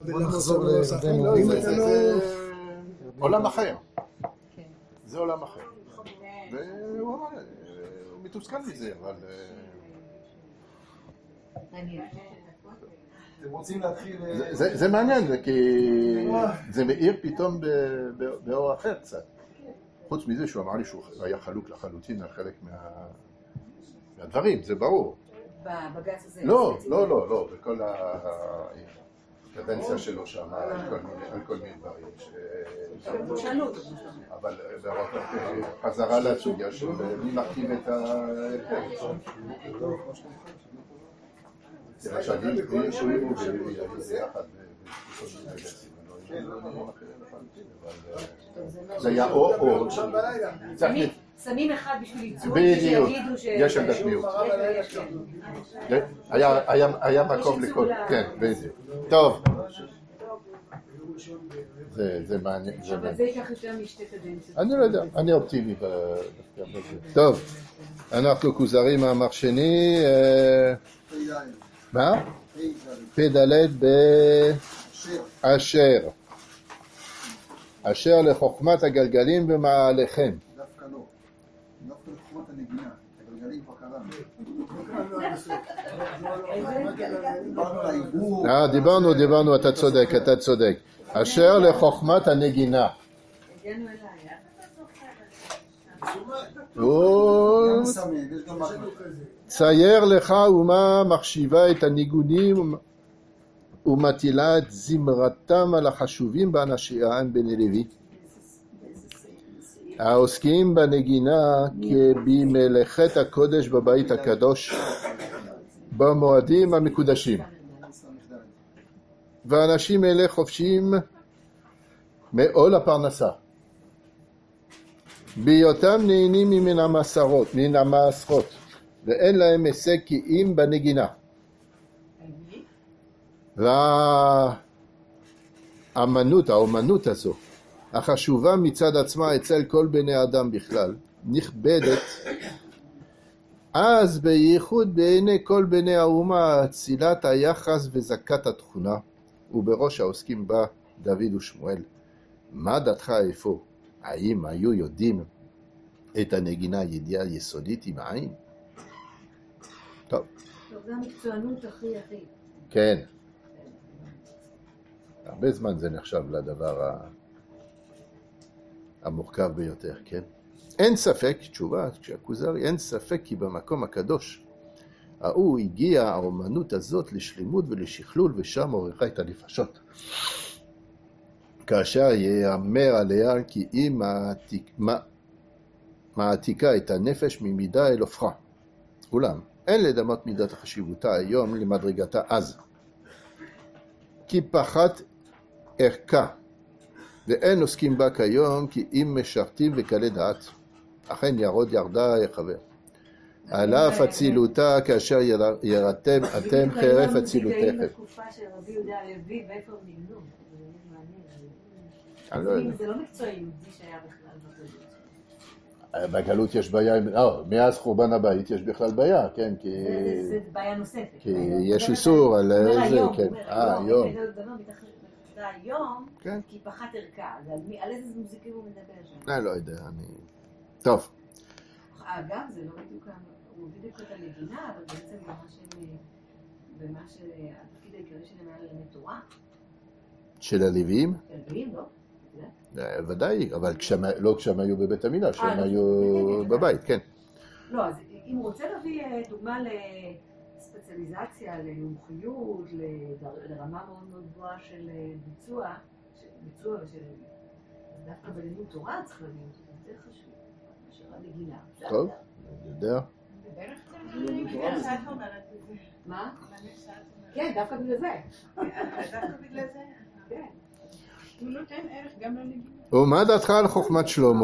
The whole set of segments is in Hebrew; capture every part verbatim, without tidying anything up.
בוא נחזור לרבנו. זה עולם אחר. זה עולם אחר. והוא אמר, הוא מתוסכל מזה, אבל... זה מעניין, כי זה מאיר פתאום באור אחר קצת. חוץ מזה שהוא אמר לי שהוא היה חלוק לחלוטין על חלק מהדברים, זה ברור. בבג"ץ הזה? לא, לא, לא, לא, בכל הקדנציה שלו שם, על כל מיני דברים. שאלו אותו. אבל חזרה לסוגיה של מי מרכיב את ההרכב. למשל, לי שומעים וזה יחד בכל מיני גצים. זה היה או או. שמים אחד בשביל ייצור, בדיוק, יש עמדת מיעוט. היה מקום לכל, כן, בדיוק. טוב. זה מעניין. אבל זה ייקח יותר משתי קדנציות. אני לא יודע, אני אופטימי. טוב, אנחנו כוזרים מאמר שני. מה? פדלת באשר. אשר לחוכמת הגלגלים במעליכם. דווקא לא. דווקא לחוכמת הנגינה. הגלגלים כבר קראנו. אה, דיברנו, דיברנו, אתה צודק, אתה צודק. אשר לחוכמת הנגינה. הגענו אליי. צייר לך אומה מחשיבה את הניגונים ומטילה את זמרתם על החשובים באנשיהם בני לוי, העוסקים בנגינה כבמלאכת הקודש בבית הקדוש במועדים המקודשים. ואנשים אלה חופשיים מעול הפרנסה, בהיותם נהנים מן המסרות, מן המעשרות, ואין להם הישג כי אם בנגינה. והאמנות, האומנות הזו, החשובה מצד עצמה אצל כל בני אדם בכלל, נכבדת, אז בייחוד בעיני כל בני האומה, צילת היחס וזכת התכונה, ובראש העוסקים בה דוד ושמואל. מה דעתך איפה? האם היו יודעים את הנגינה ידיעה יסודית עם העין? טוב. טוב, זה המקצוענות הכי הכי. כן. הרבה זמן זה נחשב לדבר המורכב ביותר, כן? אין ספק, תשובה, כשהכוזרי, אין ספק כי במקום הקדוש, ההוא הגיע האומנות הזאת לשלימות ולשכלול, ושם עורכה את הנפשות. כאשר יאמר עליה כי היא מעתיק, מעתיקה את הנפש ממידה אל הופכה. אולם, אין לדמות מידת החשיבותה היום למדרגתה אז. כי פחת ערכה, ואין עוסקים בה כיום כי אם משרתים וקלי דעת. אכן ירוד ירדה יחבר. על אף הצילותה כאשר ירתם אתם חרף הצילותיכם. בתקופה של רבי יהודה הלוי, ואיפה הם נגנו? אני לא יודע. זה לא מקצועי יהודי שהיה בכלל בגלות. בגלות יש בעיה, לא, מאז חורבן הבית יש בכלל בעיה, כן, כי... זה בעיה נוספת. כי יש איסור על איזה, כן. אה, היום. היום, כי פחת ערכה, על איזה מוזיקים הוא מדבר שם? אני לא יודע, אני... טוב. אגב, זה לא בדיוק, הוא בדיוק את הנגינה, אבל בעצם במה שהתפקיד העיקרי שלהם היה ללמד תורה. של הלוויים? הלוויים, לא? ודאי, אבל לא כשהם היו בבית המילה, כשהם היו בבית, כן. לא, אז אם הוא רוצה להביא דוגמה לספציאליזציה, למומחיות, לרמה מאוד מאוד גבוהה של ביצוע, ביצוע ושל... דווקא בלימוד תורה צריך להביא אותו, זה חשוב. נגינה. טוב, אני יודע. מה? כן, דווקא בגלל זה. דווקא בגלל זה. כן. הוא נותן ערך גם לנגינה. ומה דעתך על חוכמת שלמה?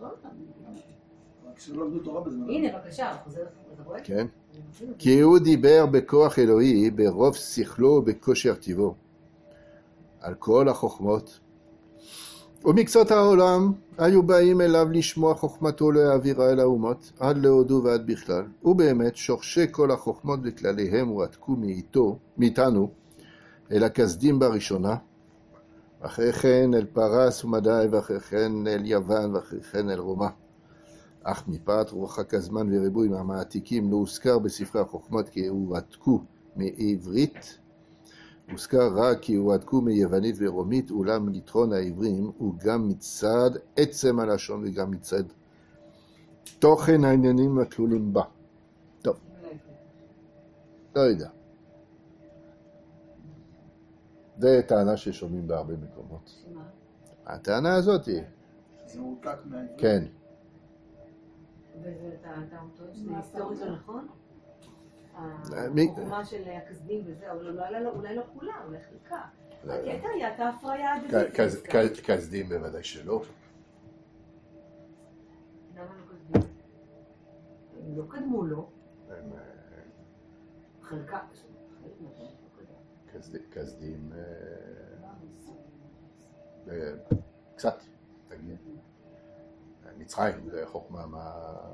הנה, בבקשה, חוזר, אתה רואה? כן. כי הוא דיבר בכוח אלוהי, ברוב שכלו ובכושר טבעו, על כל החוכמות. ומקצות העולם היו באים אליו לשמוע חוכמתו להעבירה אל האומות, עד להודו ועד בכלל. ובאמת שורשי כל החוכמות וכלליהם הועתקו מאיתו, מאיתנו, אל הכסדים בראשונה, אחרי כן אל פרס ומדי, ואחרי כן אל יוון, ואחרי כן אל רומא. אך מפאת רוחק הזמן וריבוי מהמעתיקים לא הוזכר בספרי החוכמות כי הועתקו מעברית, הוזכר רק כי הועתקו מיוונית ורומית, אולם יתרון העברים הוא גם מצד עצם הלשון וגם מצד תוכן העניינים הכלולים בה. טוב, לא יודע. זה טענה ששומעים בהרבה מקומות. שמה? הטענה הזאת היא, זה מורתק מהעברית. כן, וזה אתה אתה טוען שזה היסטורית לא נכון? מי- החוכמה של הכסדים וזה, אבל אולי לא- אולי לא כולה, אולי חלקה. לא, הקטע היה את ההפריה כ- הדדית. כ- דווקא. כ- כסדים בוודאי שלא. למה לא כסדים? הם לא קדמו לו, הם, אה, חלקה. חלק מהדברים לא קדמו. כסד- כסדים, אה, אה, קצת, תגיד. מצרים זה חוכמה מה...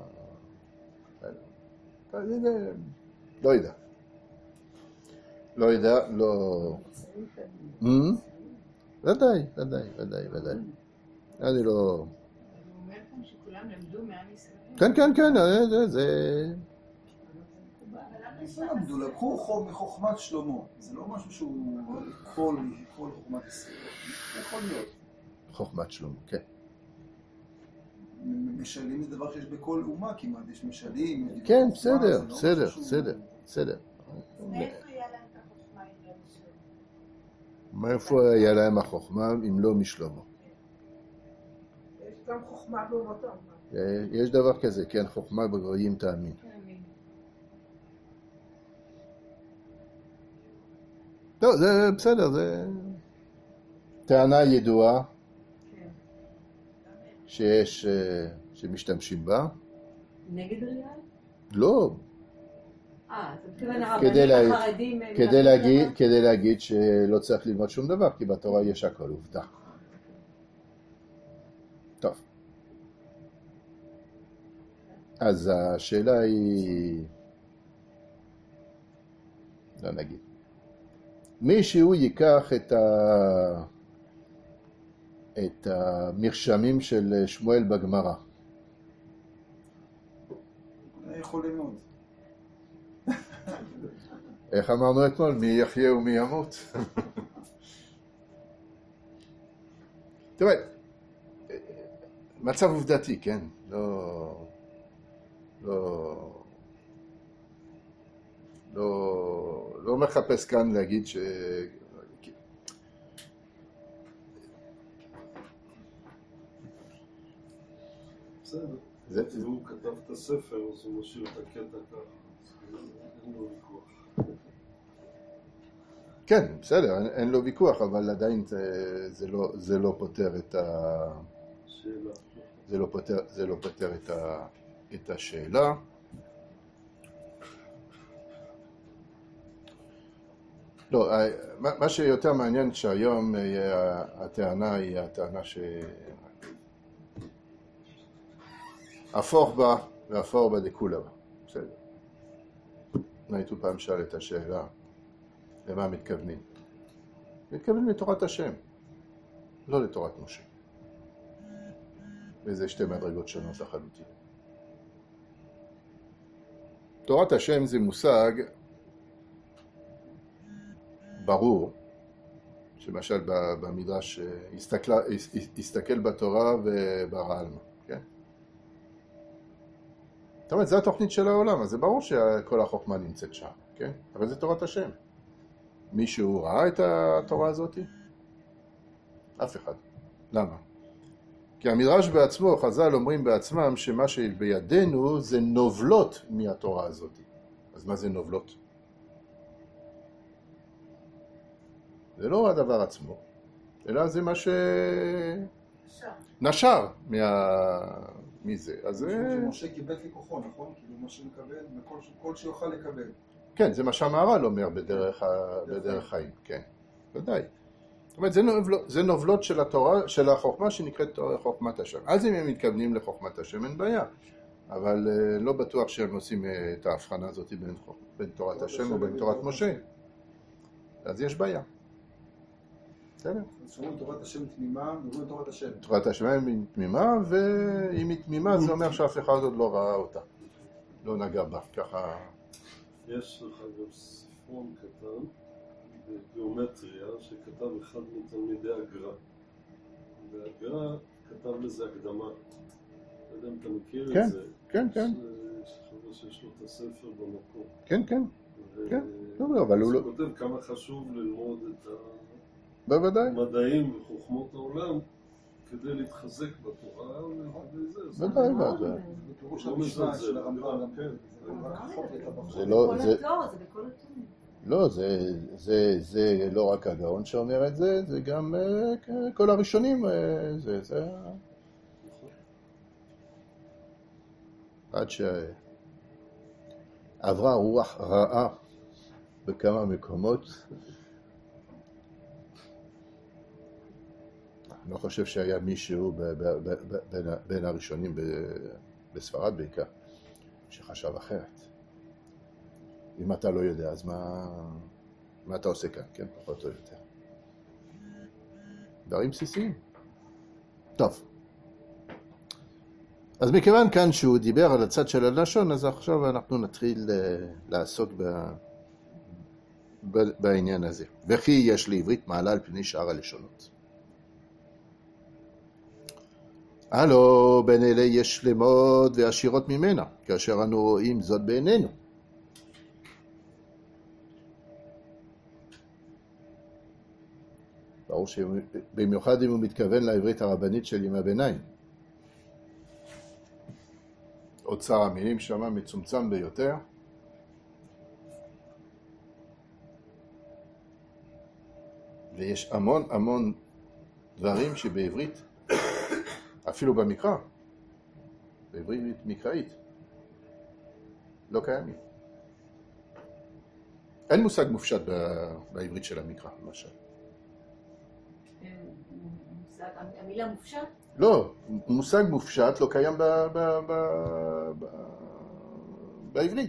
זה- זה- לא יודע. לא יודע, לא... Hmm? ודאי, ודאי, ודאי, ודאי. אני לא... הוא אומר כאן שכולם למדו מעם ישראל. כן, כן, כן, זה... זה- זה... לא למדו, לקחו חום מחוכמת שלמה. זה לא משהו שהוא כל כל חוכמת ישראל. זה יכול להיות. חוכמת שלמה, כן. משלים זה דבר שיש בכל אומה כמעט, יש משלים. יש כן, חוכמה, זה בסדר, לא בסדר, משהו שהוא- בסדר, בסדר. מאיפה היה להם את החוכמה אם לא משלום? מאיפה היה להם החוכמה אם לא משלמה? יש גם חוכמה באומתו. אה, יש דבר כזה, כן, חוכמה בגויים תאמין. תאמין. לא, זה בסדר, זה טענה ידועה כן. שיש, אה, שמשתמשים בה. נגד ריאל? לא, אה, אתה מתכוון כדי הרבנים להגיד- החרדים... הם כדי מלמדים להגיד, דבר? כדי להגיד שלא צריך ללמוד שום דבר, כי בתורה יש הכל עובדה. טוב. אז השאלה היא, לא נגיד, מישהו ייקח את ה... את המרשמים של שמואל בגמרא. זה יכול ללמוד. איך אמרנו אתמול? מי יחיה ומי ימות? תראה, מצב עובדתי, כן? לא... לא... לא... לא מחפש כאן להגיד ש... בסדר. זה- והוא כתב את הספר, אז הוא משאיר את הקטע ככה. אין לו ויכוח. כן, בסדר, אין, אין לו ויכוח, אבל עדיין זה, זה, לא, זה לא פותר את ה... שאלה. זה לא פותר, זה לא פותר את, ה, את השאלה. לא, מה, מה שיותר מעניין שהיום אה, הטענה היא הטענה ש... אפור בה ואפור בה דכולה בה. בסדר. הייתו פעם שאל את השאלה, למה מתכוונים? מתכוונים לתורת השם, לא לתורת משה. וזה שתי מדרגות שונות לחלוטין. תורת השם זה מושג ברור, שלמשל במדרש הסתכל, הסתכל בתורה וברא עלמא, כן? זאת אומרת, זו התוכנית של העולם, אז זה ברור שכל החוכמה נמצאת שם, כן? אבל זה תורת השם. מישהו ראה את התורה הזאת? אף אחד. למה? כי המדרש בעצמו, חז"ל אומרים בעצמם שמה שבידינו זה נובלות מהתורה הזאת. אז מה זה נובלות? זה לא הדבר עצמו, אלא זה מה ש... עכשיו. נשר מה... מזה. אז זה... שמשה קיבל ככוחו, נכון? כאילו מה שמקבל, וכל כל שיוכל לקבל. כן, זה מה שהמהר"ל אומר בדרך, ה... בדרך חיים, כן, ודאי. זאת אומרת, זה נובלות, זה נובלות של התורה, של החוכמה שנקראת חוכמת השם. אז אם הם מתכוונים לחוכמת השם, אין בעיה. אבל uh, לא בטוח שהם עושים uh, את ההבחנה הזאת בין, בין תורת השם ובין תורת משה. אז יש בעיה. בסדר? אז שאומרים תורת השם תמימה, מדברים תורת השם. תורת השם היא תמימה, ואם היא תמימה זה אומר שאף אחד עוד לא ראה אותה. לא נגע בה, ככה... יש לך גם ספרון קטן בגיאומטריה שכתב אחד מתלמידי הגר"א. והגר"א כתב לזה הקדמה. לא יודע אם אתה מכיר כן, את זה. כן, כן. יש חבר שיש לו את הספר במקום. כן, כן. ו- כן, לא, אבל הוא אז לא... הוא כותב כמה חשוב ללמוד את בוודאי. המדעים וחוכמות העולם כדי להתחזק בתורה וכדי זה. אז ודאי, מאוד ודאי. אומר. בפירוש לא המשנה מזלזל, של הרמב"ם, גם כן. זה רק אחות הייתה בחוק. זה לא... בכל זה... התור, זה בכל התור. לא, זה, זה, זה לא רק הגאון שאומר את זה, זה גם uh, כל הראשונים, uh, זה, זה... עד שעברה רוח רעה בכמה מקומות. אני לא חושב שהיה מישהו ב, ב, ב, ב, בין, בין הראשונים ב, בספרד בעיקר, שחשב אחרת. אם אתה לא יודע, אז מה, מה אתה עושה כאן, כן? פחות או יותר. דברים בסיסיים. טוב. אז מכיוון כאן שהוא דיבר על הצד של הלשון, אז עכשיו אנחנו נתחיל לעסוק ב, ב, בעניין הזה. וכי יש לעברית מעלה על פני שאר הלשונות. הלו, בין אלה יש שלמות ועשירות ממנה, כאשר אנו רואים זאת בעינינו. ברור שבמיוחד אם הוא מתכוון לעברית הרבנית של ימי הביניים. אוצר המילים שם מצומצם ביותר. ויש המון המון דברים שבעברית, אפילו במקרא, בעברית מקראית, לא קיימים. אין מושג מופשט בעברית של המקרא, למשל. המילה מופשט? לא, מושג מופשט לא קיים ב, ב, ב, ב, בעברית.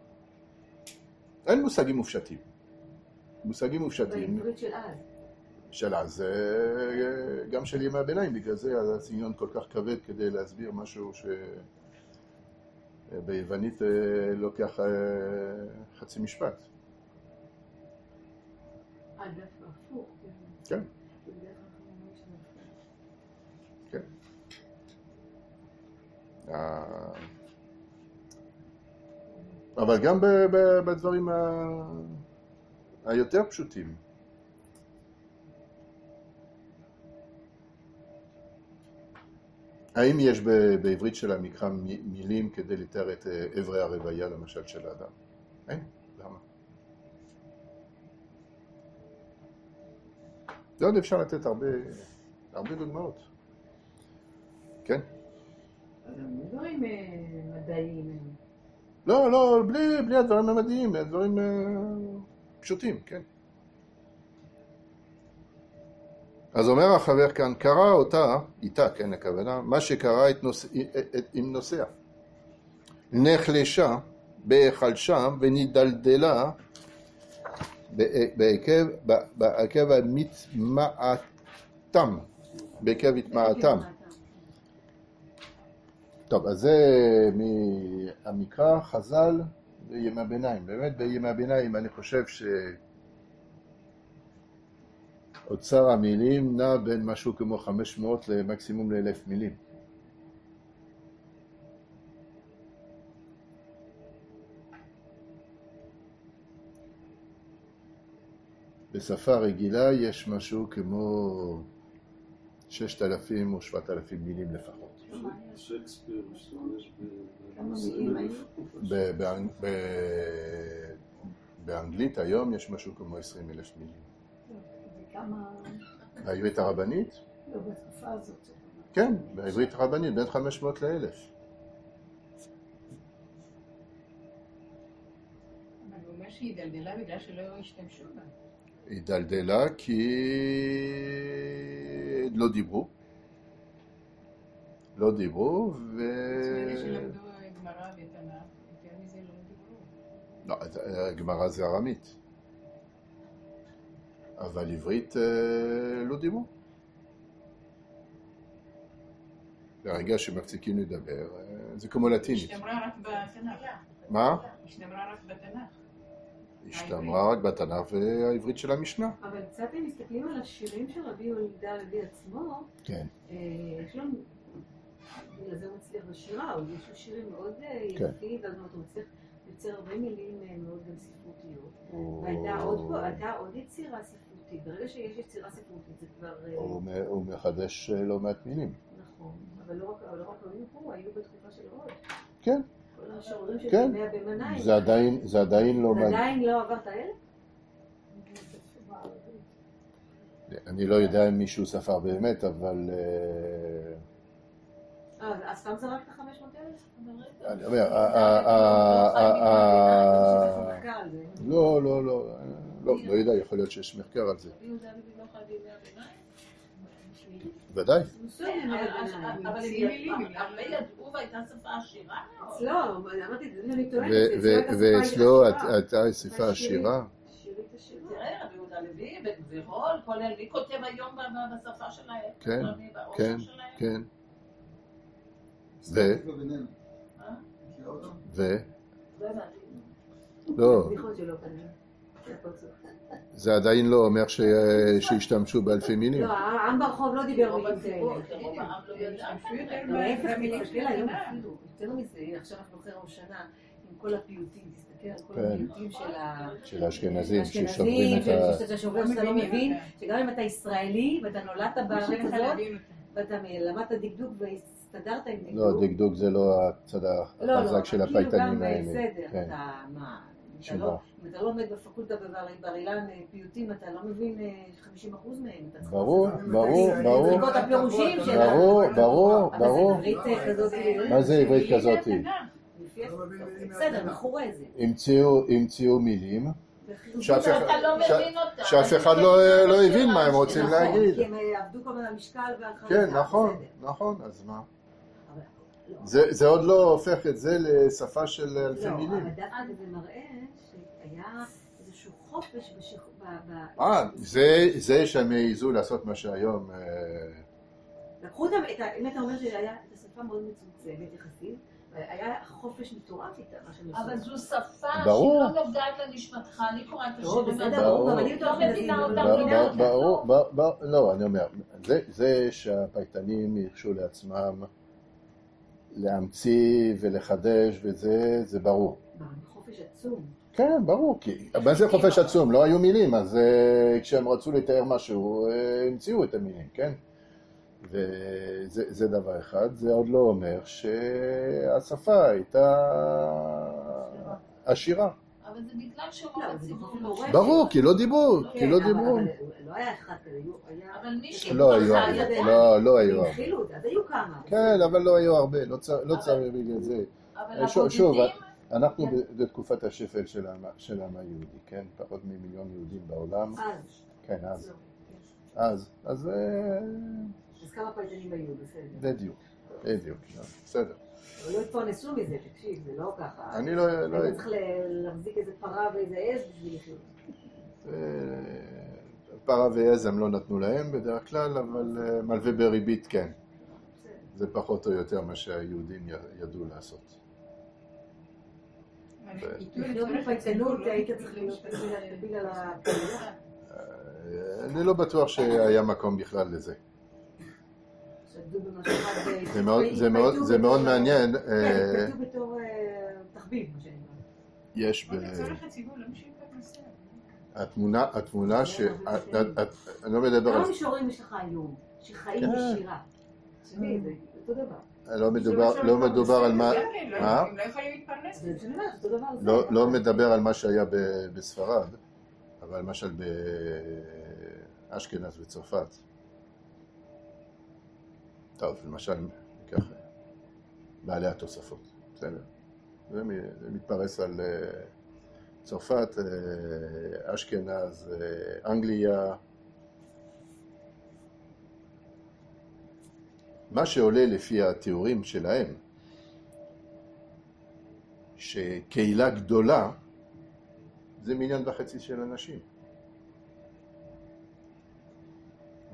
אין מושגים מופשטים. מושגים מופשטים. בעברית של אז. של אז, גם של ימי הביניים, בגלל זה הסגנון כל כך כבד כדי להסביר משהו שביוונית לוקח חצי משפט. אה, דווקא הפוך. כן. כן. אבל גם בדברים היותר פשוטים. האם יש בעברית של המקרא מילים כדי לתאר את עברי הרוויה, למשל, של האדם? אין? למה? זה עוד אפשר לתת הרבה, הרבה דוגמאות. כן? אז הם דברים מדעיים. לא, לא, בלי, בלי הדברים המדעיים, הדברים פשוטים, כן. אז אומר החבר כאן, קרא אותה, איתה, כן, הכוונה, מה שקרא את נוס... את... עם נוסע. נחלשה, בהיחלשה ונדלדלה בעקב, בעקב המתמעתם, בעקב התמעתם. טוב, אז זה מהמקרא, חז"ל וימי הביניים. באמת בימי הביניים אני חושב ש... אוצר המילים נע בין משהו כמו חמש מאות למקסימום לאלף מילים. בשפה רגילה יש משהו כמו ששת אלפים או שבעת אלפים מילים לפחות. שייקספיר משתמש באנגלית היום יש משהו כמו עשרים אלף מילים. כמה... בעברית הרבנית? לא, בתקופה הזאת. כן, בעברית הרבנית, בין חמש מאות לאלף. אבל הוא אומר שהיא דלדלה בגלל שלא השתמשו בה. היא דלדלה כי לא דיברו. לא דיברו ו... אלה שלמדו גמרא ותנ"ך, יותר מזה לא דיברו. לא, גמרא זה ארמית. אבל עברית לא דיברו. ברגע שמפסיקים לדבר, זה כמו לטינית. השתמרה רק בתנ"ך. מה? השתמרה רק בתנ"ך. השתמרה רק בתנ"ך והעברית של המשנה. אבל קצת אם מסתכלים על השירים של רבי יהודה הלוי עצמו, כן. יש לו, בגלל זה הוא מצליח בשירה, אבל יש לו שירים מאוד יפים, ואז הוא מצליח יוצר הרבה מילים מאוד גם ספרותיות. והייתה עוד יצירה ספרותית, ברגע שיש יצירה ספרותית זה כבר... הוא מחדש לא מעט מילים. נכון, אבל לא רק היו פה, היו בתקופה של עוד. כן. כל השעורים של כן. ימי הביניים. זה עדיין, זה עדיין לא... זה עדיין לא עבר את האלף? אני לא יודע אם מישהו ספר באמת, אבל... אה, אז סתם זרקת חמש מאות אלף? אני אומר, לא, לא, לא, לא יודע, יכול להיות שיש מחקר על זה. ודאי. אבל הרבה ידעו והייתה שפה עשירה? לא, אמרתי, אני טוענת, ואצלו הייתה שפה עשירה? תראה, רבי יהודה הלוי, ורול, כל אלה, מי כותב היום בשפה שלהם? כן, כן, כן. ו? ו? לא. זה עדיין לא אומר שהשתמשו באלפי מילים. לא, העם ברחוב לא דיבר מילים כאלה. העם לא ידע. להפך, תסתכל היום אפילו, יותר מזה, עכשיו אנחנו אחרי ראש שנה, עם כל הפיוטים, תסתכל על כל הפיוטים של האשכנזים, ששוברים את ה... שאתה שובר שאתה לא מבין, שגם אם אתה ישראלי ואתה נולדת בארץ הזאת, ואתה למדת דקדוק והסתדרת עם דקדוק. לא, דקדוק זה לא הצד החזק של הפייטנים האלה. לא, לא, כאילו גם בסדר, אתה מה... אם אתה לא לומד בפקולטה בבר אילן פיוטים, אתה לא מבין חמישים אחוז מהם. ברור, ברור, ברור. זריקות הפירושים של... ברור, ברור, ברור. אבל זה עברית כזאת... מה זה עברית כזאת? בסדר, מחורה זה. המציאו מילים. שאתה לא מבין אותה. שאף אחד לא הבין מה הם רוצים להגיד. כי הם עבדו כל מיני המשקל והחלטה. כן, נכון, נכון, אז מה? זה עוד לא הופך את זה לשפה של אלפי מילים. לא, אבל דווקא זה מראה שהיה איזשהו חופש בשכבה... אה, זה שהם העיזו לעשות מה שהיום... לקחו אותם, אם אתה אומר שהיה את השפה מאוד מצומצמת יחסית, היה חופש מטורף איתה, מה שאני אבל זו שפה שהיא ברור. לא נוגעת לנשמתך, אני קוראת את ברור, השירים בסדר, ברור, האלה. אבל אני לא מבינה אותה, ב- מבינה ב- אותה. ברור, ב- ב- לא, אני אומר, זה- זה שהפייטנים ירשו לעצמם להמציא ולחדש וזה, זה ברור. חופש עצום. כן, ברור, כי מה זה חופש עצום? לא היו מילים, אז אה, כשהם רצו לתאר משהו, אה, המציאו את המילים, כן? וזה זה דבר אחד, זה עוד לא אומר שהשפה הייתה עשירה. אבל זה בגלל שרוב הציבור לא... ברור, כי לא דיברו, כי לא דיברו. אבל לא היה אחד כזה, היה... אבל מי שהתברכה לא היו ידע. הרבה, לא, לא היו הרבה. התחילו אותה, אז היו כמה. כן, אבל לא היו הרבה, לא צ- לא צריך בגלל זה. אבל שוב, שוב, הבודדים... אנחנו ב- בתקופת השפל של העם- של העם היהודי, כן? פחות ממיליון יהודים בעולם. אז. כן, אז. לא, כן. אז, אז אה, אז כמה פייטנים היו, בסדר. בדיוק, בדיוק, בסדר. אבל לא התפרנסו מזה, תקשיב, זה לא ככה. אני לא... לא- היית צריך ל- להחזיק איזה פרה ואיזה עז בשביל לחיות. אה, פרה ועז הם לא נתנו להם בדרך כלל, אבל אה, מלווה בריבית כן. זה פחות או יותר מה שהיהודים י- ידעו לעשות. לחיות בפייטנות היית צריך להיות תביל על הפעולה. אה, אני לא בטוח שהיה מקום בכלל לזה. שעבדו במשהו אחד... זה מאוד- זה מאוד- זה מאוד מעניין. כן, אה, התפייטו בתור אה, תחביב, מה שאני אומרת. יש ב... לצורך הציבור, לא משהו כזה. התמונה, התמונה ש... את- את- את- אני לא מדבר על... כמה מישורים יש לך היום, שחיים כן. בשירה? תשמעי, זה אותו דבר. לא מדובר, לא מדובר על מה... מה? הם לא יכולים להתפרנס. זה שאני אומרת, אותו דבר. זה. לא, לא מדבר על מה שהיה ב- בספרד, אבל למשל באשכנז וצרפת. טוב, למשל, ניקח בעלי התוספות, בסדר. זה מ- זה מתפרס על אה, צרפת, אה, אשכנז, אה, אנגליה. מה שעולה לפי התיאורים שלהם, שקהילה גדולה זה מיליון וחצי של אנשים.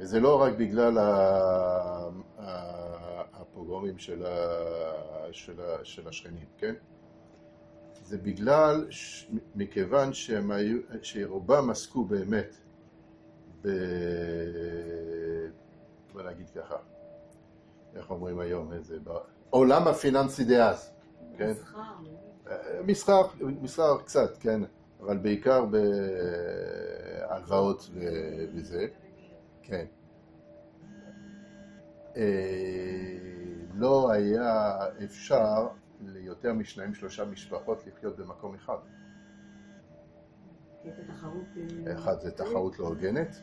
וזה לא רק בגלל הפוגרומים של, של, של השכנים, כן? זה בגלל, מכיוון שהם היו, שרובם עסקו באמת ב... בוא נגיד ככה, איך אומרים היום, איזה... בעולם הפיננסי דאז, כן? מסחר, מסחר קצת, כן? אבל בעיקר בהלוואות וזה, כן. לא היה אפשר ליותר משניים שלושה משפחות לחיות במקום אחד. אחד זה תחרות לא הוגנת,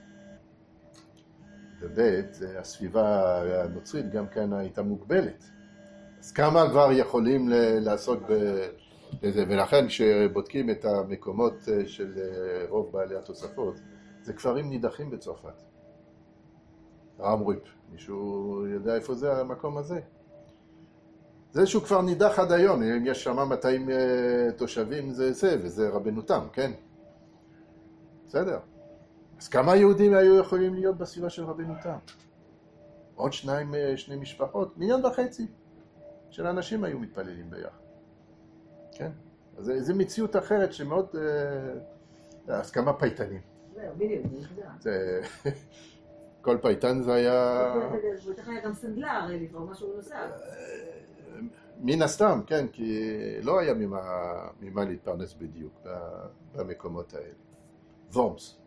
ובית, הסביבה הנוצרית גם כן הייתה מוגבלת. אז כמה כבר יכולים לעסוק בזה, ולכן כשבודקים את המקומות של רוב בעלי התוספות, זה כפרים נידחים בצרפת. רמרויפ, מישהו יודע איפה זה המקום הזה? זה שהוא כבר נידח עד היום, אם יש שם מאתיים תושבים זה זה, וזה רבנותם, כן? בסדר. אז כמה יהודים היו יכולים להיות בסביבה של רבנותם? עוד שניים, שני משפחות, מיליון וחצי של אנשים היו מתפללים ביחד. כן? אז זו מציאות אחרת שמאוד... אז כמה פייטנים. זהו, בדיוק, זה כל פייטן זה היה... זה בטח היה גם סנדלר, לפעמים משהו נוסף. מן הסתם, כן, כי לא היה ממה, ממה להתפרנס בדיוק במקומות האלה. וורמס.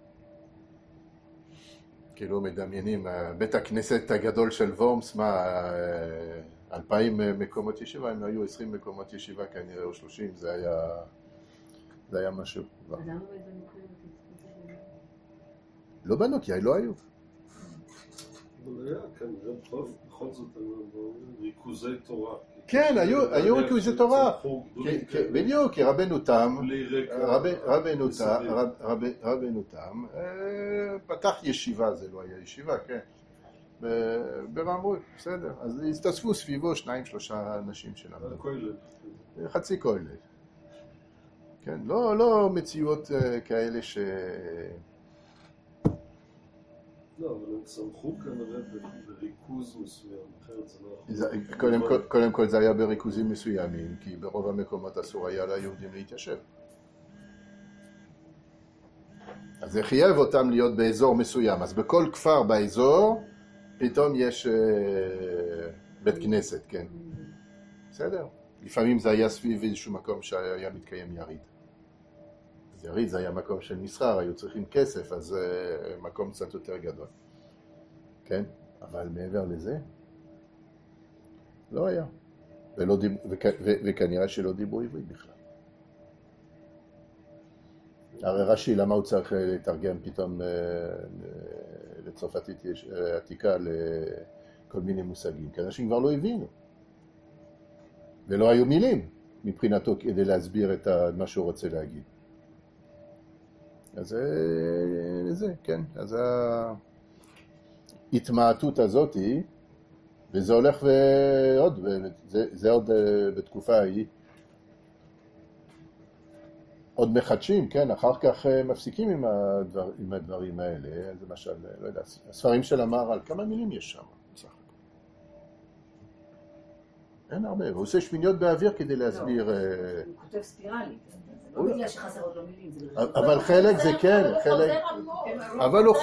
כאילו מדמיינים, בית הכנסת הגדול של וורמס, מה, אלפיים מקומות ישיבה, הם היו עשרים מקומות ישיבה כנראה, או שלושים, זה היה, זה היה משהו. לא בנו, כי לא היו. אבל היה, כן, בכל זאת, ריכוזי תורה. כן, היו ריכוזי תורה. בדיוק, כי רבנו תם, רבנו תם, פתח ישיבה, זה לא היה ישיבה, כן, ברמרויפ, בסדר. אז הסתספו סביבו שניים, שלושה אנשים שלנו. חצי כולל. כן, לא מציאות כאלה ש... לא, אבל הם צמחו כנראה בריכוז מסוים, אחרת זה לא... קודם כל זה היה בריכוזים מסוימים, כי ברוב המקומות אסור היה ליהודים להתיישב. אז זה חייב אותם להיות באזור מסוים, אז בכל כפר באזור פתאום יש בית כנסת, כן. בסדר? לפעמים זה היה סביב איזשהו מקום שהיה מתקיים יריד. אז יריד זה היה מקום של מסחר, היו צריכים כסף, אז uh, מקום קצת יותר גדול. כן? אבל מעבר לזה, לא היה. ולא דיב... וכ... ו... וכנראה שלא דיברו עברית בכלל. הרי רש"י, למה הוא צריך לתרגם פתאום uh, לצרפתית uh, עתיקה לכל מיני מושגים? כי אנשים כבר לא הבינו. ולא היו מילים מבחינתו כדי להסביר את מה שהוא רוצה להגיד. אז זה, כן, אז ההתמעטות הזאת היא, וזה הולך ועוד, זה, זה עוד בתקופה ההיא, עוד מחדשים, כן, אחר כך מפסיקים עם, הדבר, עם הדברים האלה, זה למשל, לא יודע, הספרים של המהר"ל, כמה מילים יש שם, בסך הכל. אין הרבה, הוא עושה שמיניות באוויר כדי להסביר... הוא כותב ספירלי. לא בגלל שחסרות לו מילים. אבל חלק זה כן, חלק... אבל הוא...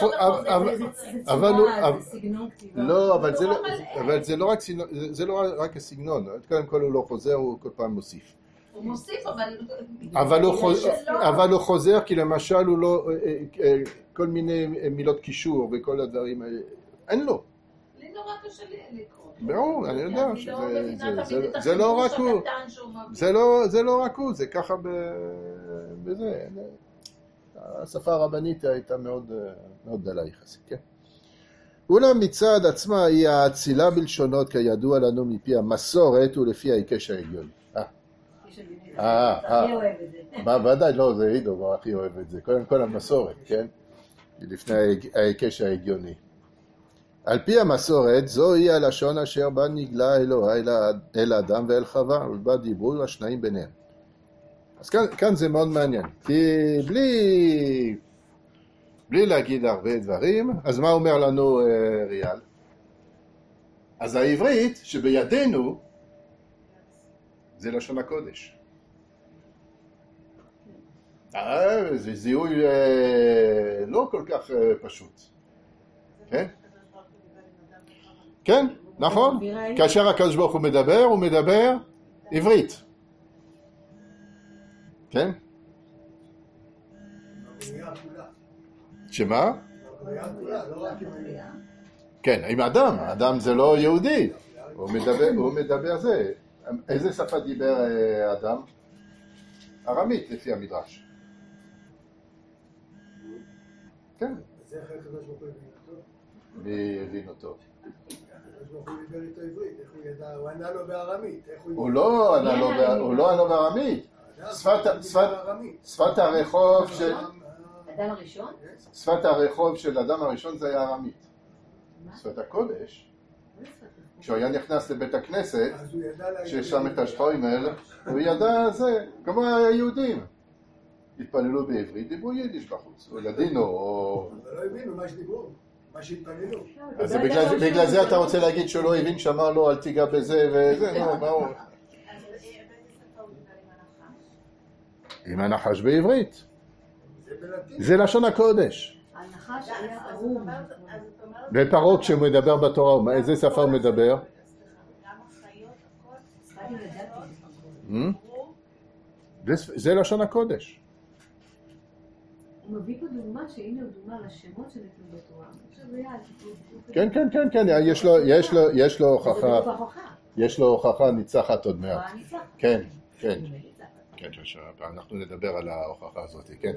לא, אבל זה לא רק הסגנון. קודם כל הוא לא חוזר, הוא כל פעם מוסיף. הוא מוסיף, אבל... אבל הוא חוזר, כי למשל הוא לא... כל מיני מילות קישור וכל הדברים האלה. אין לו. לי נורא קשה לקרוא. ברור, אני יודע שזה לא רק הוא, זה לא רק הוא, זה ככה בזה, השפה הרבנית הייתה מאוד דלה יחסית, כן? אולם מצד עצמה היא האצילה בלשונות כידוע לנו מפי המסורת ולפי ההיקש ההגיוני. אה, אה, אה, ודאי, לא, זה עידו, הכי אוהב את זה, קודם כל המסורת, כן? לפני ההיקש ההגיוני. על פי המסורת, זוהי הלשון אשר בה נגלה אלוהי אל האדם ואל חווה, ובה דיברו השניים ביניהם. אז כאן, כאן זה מאוד מעניין, כי בלי, בלי להגיד הרבה דברים, אז מה אומר לנו אה, ריאל? אז העברית שבידינו זה לשון הקודש. אה, זה זיהוי אה, לא כל כך אה, פשוט. כן? כן, נכון. כאשר הקדוש ברוך הוא מדבר, הוא מדבר עברית. כן? שמה? כן, עם אדם, אדם זה לא יהודי, הוא מדבר, הוא מדבר זה. איזה שפה דיבר אדם? ארמית לפי המדרש. כן. אז איך הקדוש ברוך הוא הבין אותו? מי הבין אותו? הקדוש ברוך הוא דיבר איתו עברית, איך הוא ידע? הוא ענה לו בארמית. הוא לא ענה לו ב- הוא לא ענה בארמית. שפת- שפת- שפת הרחוב של... אדם הראשון? שפת הרחוב של אדם הראשון זה היה ארמית. שפת הקודש, כשהוא היה נכנס לבית הכנסת, שיש שם את השטרוימל, הוא ידע זה, כמו היהודים. התפללו בעברית, דיברו יידיש בחוץ, או לדינו, או... אבל לא הבינו מה שדיברו, מה שהתפללו. אז בגלל- בגלל זה אתה רוצה להגיד שהוא לא הבין, שאמר לו אל תיגע בזה וזה, נו, ברור. עם הנחש בעברית. זה לשון הקודש. הנחש היה ערום. ופרעה כשהוא מדבר בתורה, איזה שפה הוא מדבר? זה- זה לשון הקודש. הוא מביא פה דוגמה שהנה הוא דוגמה לשמות שניתנו בתורה. עכשיו זה היה... כן, כן, כן, כן, יש לו, יש לו, יש לו זה הוכחה, בדיוק ההוכחה. יש לו הוכחה ניצחת עוד מעט. מה ניצח? כן, כן, כן, אנחנו נדבר על ההוכחה הזאת, כן.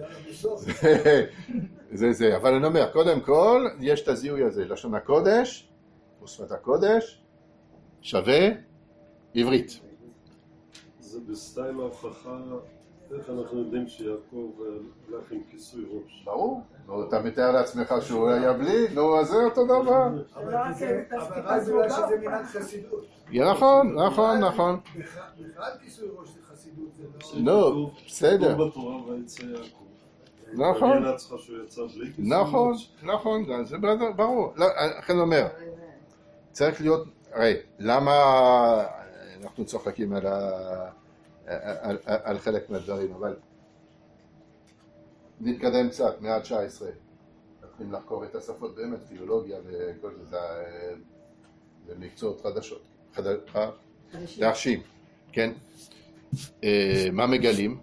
זה זה, אבל אני אומר, קודם כל, יש את הזיהוי הזה, לשון הקודש, ושפת הקודש, שווה עברית. זה בסטייל ההוכחה, איך אנחנו יודעים שיעקב הלך עם כיסוי ראש. ברור, נו, אתה מתאר לעצמך שהוא היה בלי, נו, אז זה אותו דבר. אבל רק בגלל שזה מנהג חסידות. נכון, נכון, נכון. בכלל כיסוי ראש זה חסידות, זה נו, בסדר. כתוב בתורה ויצא יעקב. נכון. תגיד לעצמך שהוא יצא בלי כיסוי נכון, ראש. נכון, זה ברור. לא, לכן אומר, צריך להיות, הרי, למה אנחנו צוחקים על, ה, על, על, על חלק מהדברים, אבל נתקדם קצת, מאה ה-תשע עשרה, מתחילים לחקור את השפות באמת, פילולוגיה וכל זה, זה, זה מקצועות חדשות, חדשים, כן? מה מגלים?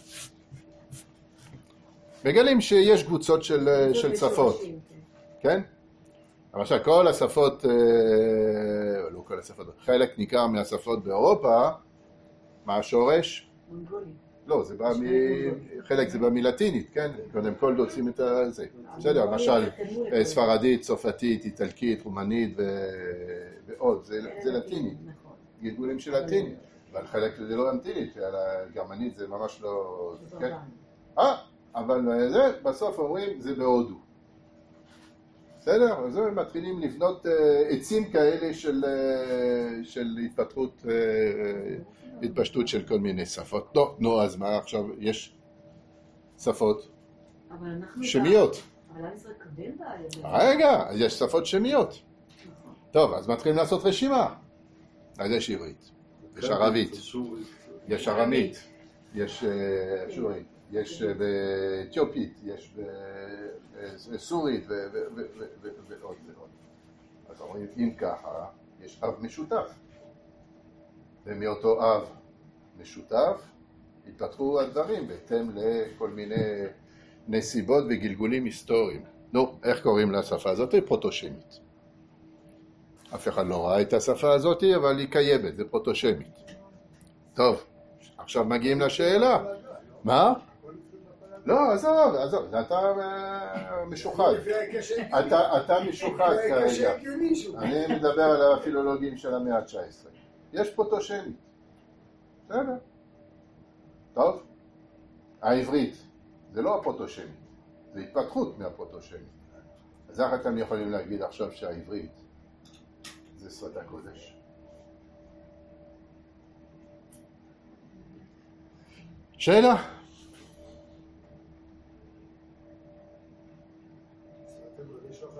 מגלים שיש קבוצות של, של שפות, כן? למשל, כל השפות, לא כל השפות, חלק ניכר מהשפות באירופה, מה השורש? מונגולי. לא, זה בא מ... חלק זה בא מלטינית, כן? קודם כל דוצים את זה. בסדר, למשל, ספרדית, צרפתית, איטלקית, רומנית ועוד, זה לטינית. גלגולים של לטינית. אבל חלק זה לא לטינית, אלא גרמנית זה ממש לא... אה, אבל זה, בסוף אומרים, זה בהודו. בסדר? אז הם מתחילים לבנות עצים כאלה של, של התפתחות, התפשטות של כל מיני שפות. לא, נו, אז מה עכשיו? יש שפות שמיות. אבל עם ישראל קדם בה... רגע, יש שפות שמיות. טוב, אז מתחילים לעשות רשימה. אז יש עברית, יש ערבית, יש ארמית, יש שורית, יש באתיופית, יש בסורית ועוד ועוד. אז אומרים, אם ככה, יש אב משותף. ומאותו אב משותף התפתחו הדברים בהתאם לכל מיני נסיבות וגלגולים היסטוריים. נו, איך קוראים לשפה הזאת? פרוטושמית. אף אחד לא ראה את השפה הזאת, אבל היא קיימת, זה פרוטושמית. טוב, עכשיו מגיעים לשאלה. מה? לא, עזוב, עזוב, אתה משוחד. אתה משוחד כרגע. אני מדבר על הפילולוגים של המאה ה-תשע עשרה. יש פרוטושמית. בסדר. טוב. העברית, זה לא הפרוטושמית, זה התפתחות מהפרוטושמית. אז איך אתם יכולים להגיד עכשיו שהעברית זה שפת הקודש? שאלה?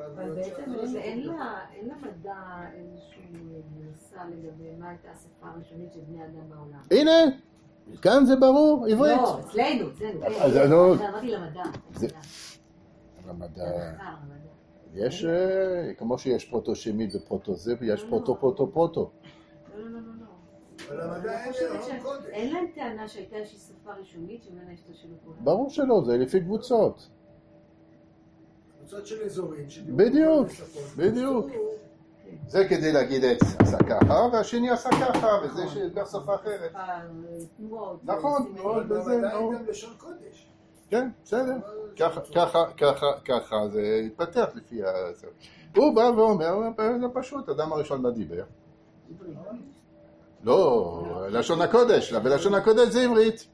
אבל בעצם אין- אין לה- אין למדע איזושהי גרסה לגבי מה הייתה השפה הראשונית של בני אדם בעולם. הנה, כאן זה ברור, עברית. לא, אצלנו, אצלנו. כן. אז אני לא- אמרתי למדע. זה- למדע. למדע. למחקר, למדע. יש, אה, כמו שיש פרוטו-שמית ופרוטו זה, ויש פרוטו-פרוטו-פרוטו. לא, לא, לא, לא. אבל אני המדע לא אין חושבת לו ש- קודש. אין להם טענה שהייתה איזושהי שפה ראשונית שממנה השתמשו לכולם. ברור שלא, זה לפי קבוצות. קבוצות של אזורים שדיברו בדיוק, כל מיני שפות. בדיוק. זה כדי להגיד עץ עשה ככה, והשני עשה ככה, וזה שדבר שפה אחרת. שפה, תנועות, נכון, סימנים. תנועות. אבל וזה, במדע נו. אין גם לשון קודש. כן, בסדר. ככה, ככה, ככה, ככה, זה התפתח לפי ה... זה. הוא בא ואומר, זה פשוט, אדם הראשון מה דיבר. לא, לשון הקודש, ולשון הקודש זה עברית.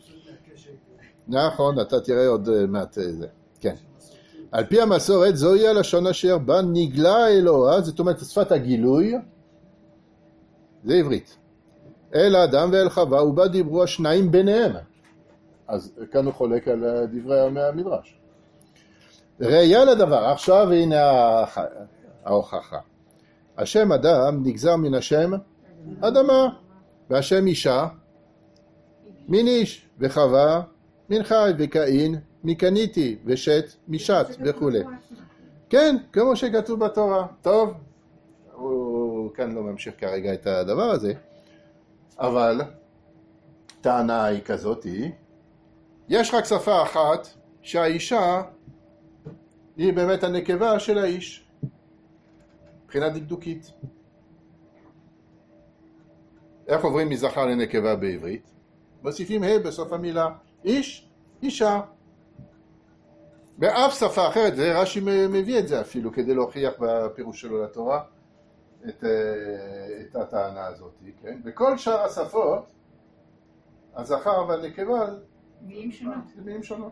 נכון, אתה תראה עוד אה, מעט אה, זה, כן. על פי המסורת זוהי הלשון אשר בה נגלה אלוה, זאת אומרת שפת הגילוי, זה עברית. אל האדם ואל חווה ובה דיברו השניים ביניהם. אז כאן הוא חולק על דברי המדרש. ראיה לדבר, עכשיו הנה ההוכ- ההוכחה. השם אדם נגזר מן השם אדמה, והשם אישה מן איש, וחווה מן חי, וקין מקניתי, ושת משת וכו'. כן, כמו שכתוב בתורה. טוב, הוא כאן לא ממשיך כרגע את הדבר הזה, אבל טענה היא כזאת, יש רק שפה אחת שהאישה היא באמת הנקבה של האיש, מבחינה דקדוקית. איך עוברים מזכר לנקבה בעברית? מוסיפים ה' בסוף המילה. איש, אישה. באף שפה אחרת, זה רש"י מביא את זה אפילו, כדי להוכיח בפירוש שלו לתורה את, את הטענה הזאת, כן? בכל שאר השפות, הזכר והנקבה מילים שונות. זה מילים שונות.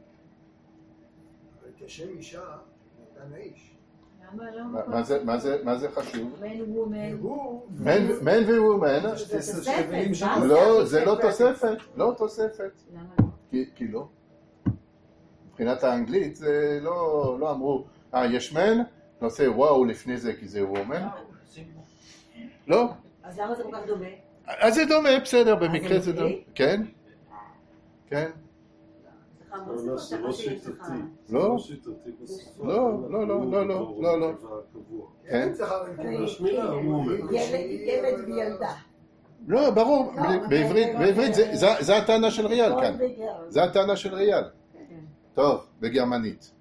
אבל את השם אישה נתן האיש. למה לא? מה- מה זה- מה זה- מה זה חשוב? מן וומן. והוא... מן ווומן, זה עשר תוספת, שבילים מה שונות. לא, זה זה לא תוספת? תוספת, לא תוספת. למה לא? כי, כי לא. מבחינת האנגלית זה לא, לא אמרו, אה, יש מן, נעשה וואו לפני זה כי זה וומן. לא. אז למה זה כל כך דומה? אז זה דומה, בסדר, במקרה זה זה דומה. מקרי? כן, כן. סליחה, מה אבל זה זה ככה לא שיש שיטתי. לך? זה לא. לא שיטתי בשפה. לא, לא, לא, לא, לא, לא, לא. כן. אין זכר ונקבה. יש מילה, וומן. ילד וילדה. לא, ברור, בעברית, בעברית זה- זה- זה הטענה של ריאל כאן. זה הטענה של ריאל. כן. טוב, בגרמנית.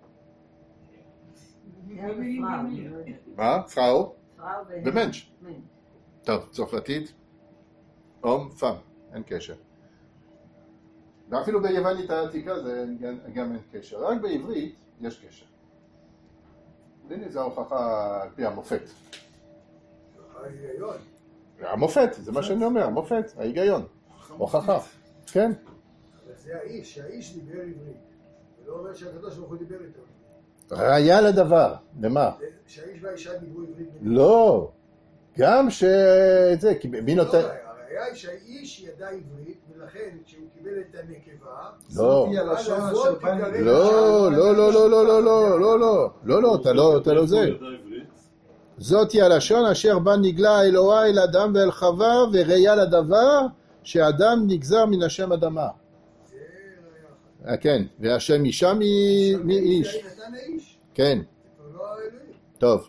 מה? פראו? במנש. טוב, צרפתית, אום, פם, אין קשר. ואפילו ביוונית העתיקה זה גם, גם אין קשר, רק בעברית יש קשר. הנה זו ההוכחה על פי המופת. ההיגיון. המופת, זה מה שאני אומר, המופת, ההיגיון. הוכחה, כן. אבל זה האיש, שהאיש דיבר עברית. זה לא אומר שהקדוש ברוך הוא דיבר איתו. ראיה לדבר, למה? שהאיש והאישה דיברו עברית. לא, גם שזה, כי מי לא, נותן... הראיה היא שהאיש ידע עברית, ולכן כשהוא קיבל את הנקבה, לא. היא הלשון אז אשר זאת בא תגלה- לא, לא, לא, לא, לא, לא, לא, לא, לא, לא, לא, אתה לא, אתה לא זה. זאתי הלשון אשר בה נגלה אלוהי אל אדם ואל חווה, וראיה לדבר שאדם נגזר מן השם אדמה. זה ראיה אחת. אה, כן, והשם אישה מ- מאיש. נתן האיש, כן, זה כבר לא האלוהים. טוב.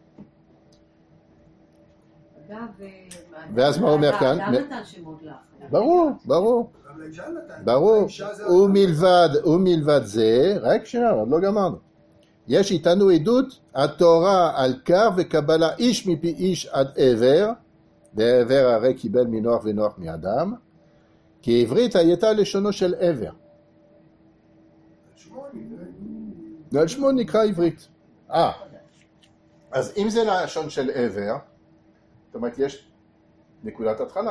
אגב, ואז מה אומר כאן? האדם נתן שמות לך. ברור, ברור, גם לאישה נתן. ברור. האישה זה- ומלבד, ומלבד זה, רק שנייה, עוד לא גמרנו. יש איתנו עדות, התורה על כך וקבלה איש מפי איש עד עבר, ועבר הרי קיבל מנוח ונוח מאדם, כי עברית הייתה לשונו של עבר. שמוני, ועל שמו נקרא עברית. אה, אז אם זה לשון של עבר, זאת אומרת יש נקודת התחלה.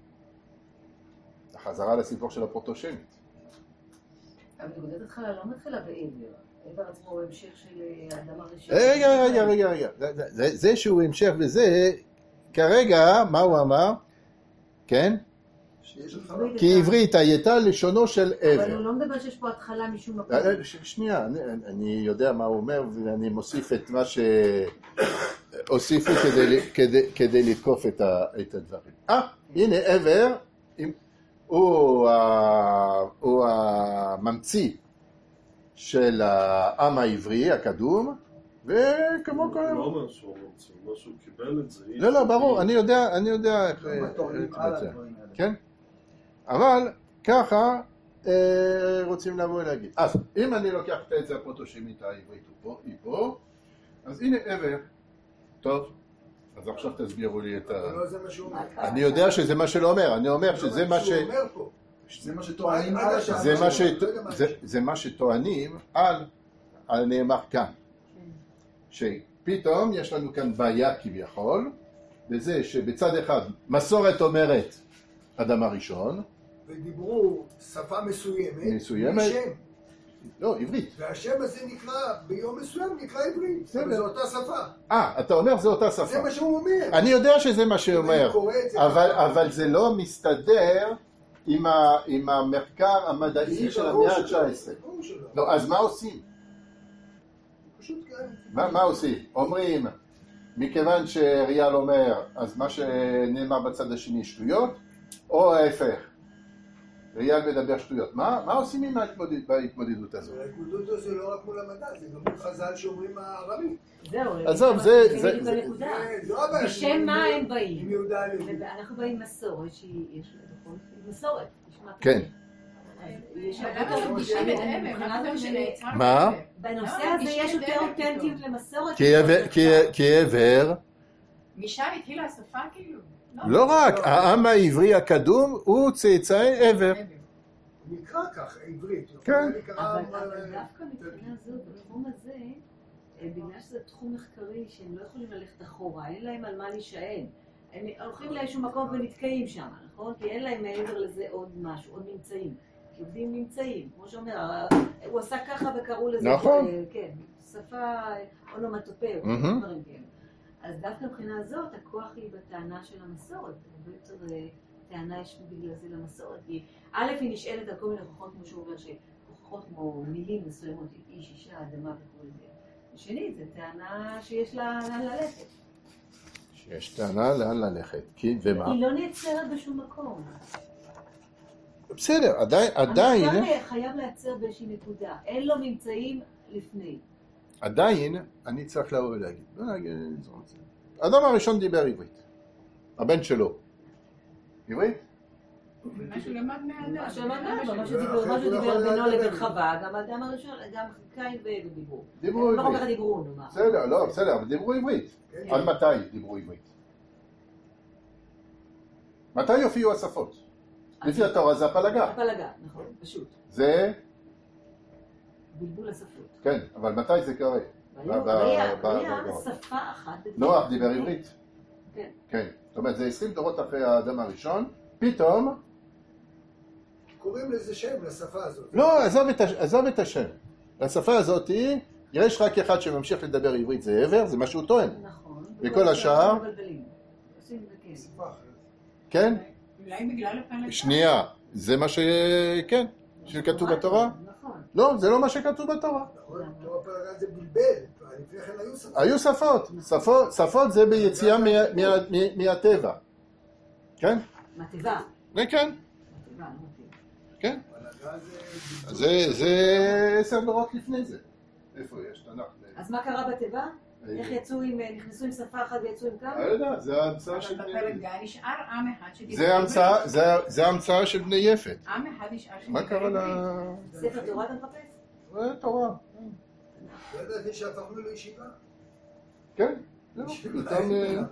החזרה לסיפור של הפרוטושמית. אבל נקודת התחלה לא מתחילה בעבר. עבר עצמו הוא המשך של האדם הראשון. רגע, רגע, רגע, רגע. זה- זה- זה שהוא המשך וזה, כרגע, מה הוא אמר? כן? שיש התחלה. כי עברית הייתה לשונו של אבל עבר. הוא לא מדבר שיש פה התחלה משום מקום. אה, ש- שנייה, אני, אני יודע מה הוא אומר, ואני מוסיף את מה שהוסיפו כדי, כדי, כדי לתקוף את, ה, את הדברים. אה, הנה עבר, עם- הוא, ה- הוא הממציא של העם העברי הקדום, וכמו כל... לא אומר שהוא ממציא, הוא אומר שהוא קיבל את זה. לא, לא, ברור, אני יודע, אני יודע איך גם התורנים איך על להתבצע. הדברים האלה. כן? אבל ככה אה, רוצים לבוא ולהגיד. אז אם אני לוקח את זה הפרוטושמית העברית הוא פה, היא פה, אז הנה עבר. טוב, אז עכשיו תסבירו לי את ה... אבל לא זה מה שהוא אומר. אני יודע שזה מה שלא אומר, אני אומר שזה מה ש... שהוא אומר פה. זה מה שטוענים עד על עכשיו. זה מה ש... לא יודע מה זה- זה. זה מה שטוענים על הנאמר כאן. שפתאום יש לנו כאן בעיה כביכול, בזה שבצד אחד מסורת אומרת אדם הראשון, ודיברו שפה מסוימת. מסוימת. משם. לא, עברית. והשם הזה נקרא, ביום מסוים נקרא עברית. בסדר. אבל זו אותה שפה. אה, אתה אומר זה אותה זה שפה. מה שהוא אומר. אני יודע שזה מה אם שאומר, אני קורא את זה אבל, ככה, אבל זה לא מסתדר עם, ה, עם המחקר המדעי זה של ברור המאה שלא, ה-תשע עשרה. ברור שלא. לא, אז מה עושים? פשוט כן. מה, מה עושים? אומרים, מכיוון שאריאל אומר, אז מה שנאמר בצד השני שטויות, או ההפך, אריאל מדבר שטויות. מה, מה עושים עם ההתמודד, בהתמודדות הזאת? ההתמודדות הזו לא רק מול המדע, זה גם מול חז"ל שאומרים הערבית. זהו. עזוב, זה- זה זה- בדיוק זה- הנקודה. זה לא הבעיה. בשם מה הם עם באים? יהודה הלוי. אנחנו באים מסורת שהיא, יש לה, נכון? היא מסורת. נשמע כן. אז יש למה הרבה יותר מדגישים את אני עבר? מבחינה למה הזאת פתאום שאני- שנעצר? מה? בנושא למה הזה יש מדגישים את יותר עבר אותנטיות פתאום? למסורת. כי עבר- כי- כי עבר, משם התחילה השפה כאילו? לא רק, העם העברי הקדום הוא צאצאי עבר. נקרא כך, עברית. כן. זה נקרא, אבל אבל אה, דווקא מבחינה הזאת, בתחום הזה, אה, בגלל שזה תחום מחקרי שהם לא יכולים ללכת אחורה, אין להם על מה להישען. הם הולכים לאיזשהו מקום ונתקעים שם, נכון? כי אין להם מעבר לזה עוד משהו, עוד ממצאים. כי עובדים נמצאים, כמו שאומר, ה- הוא עשה ככה וקראו לזה, נכון. אה, כן, שפה אונומטופאיות, מהמם. דברים כאלה. אז דווקא מבחינה הזאת, הכוח היא בטענה של המסורת, הרבה יותר אה, טענה יש בגלל זה למסורת, כי א' היא נשענת על כל מיני הוכחות, כמו שהוא אומר, שהוכחות כמו מילים מסוימות, איש, אישה, אדמה וכל זה. ושנית, זו טענה שיש לה לאן ללכת. יש טענה לאן ללכת, כי ומה? היא לא נעצרת בשום מקום. בסדר, עדיין, עדיין, המחקר חייב לייצר באיזושהי נקודה, אין לו ממצאים לפני. עדיין, אני צריך לבוא ולהגיד, לא נגיד, נזרום את זה. האדם הראשון דיבר עברית, הבן שלו. עברית? מה שהוא למד מהאדם. מה שאמרת, מה ואחרי שדיבר זה מה הוא שדיבר יכול בינו לדבר. לבין חווה, גם האדם הראשון, גם קין ודיברו. דיברו לא כל כך עברית. דיברו, נאמר. בסדר, לא, בסדר, אבל דיברו עברית. כן. עד מתי דיברו עברית? מתי יופיעו השפות? לפי התורה זה הפלגה. הפלגה, נכון, פשוט. זה, בלבול השפות. כן, אבל מתי זה קורה? ב- ב- היה ב- היה ב- שפה אחת. נוח דיבר עברית. כן. כן. זאת אומרת, זה עשרים דורות אחרי האדם הראשון, פתאום, קוראים לזה שם לשפה הזאת. לא, עזוב את, הש- עזוב את השם. לשפה הזאת, יש רק אחד שממשיך לדבר עברית, זה עבר, זה מה שהוא טוען. נכון. וכל השאר? מבלבלים. עושים את זה כן. שפה אחרת. כן? אולי בגלל הפלגה. שנייה, זה מה ש... כן, שכתוב בתורה? נכון. לא, זה לא מה שכתוב בתורה. נכון? תורה פלגה זה בלבל. לפני כן היו שפות. היו שפות. שפות, שפות זה ביציאה מה- מה- מה- מהטבע. כן? מטבע. זה כן, מטבע, לא מטבע. כן. פלגה זה... זה, זה עשר דורות לפני זה. איפה יש תנ"ך? אז מה קרה בתיבה? איך יצאו עם, נכנסו עם שפה אחת ויצאו עם כמה? אני יודע, זה ההמצאה של אבל בני יפת. בפלגה נשאר עם אחד שדיבר זה ההמצאה- זה- זה ההמצאה של בני יפת. עם אחד נשאר שדיבר מה קרה ל... ספר תורה אתה מחפש? זה תורה. לא ידעתי שהפכנו לישיבה. כן. זהו, איתם... אה, איך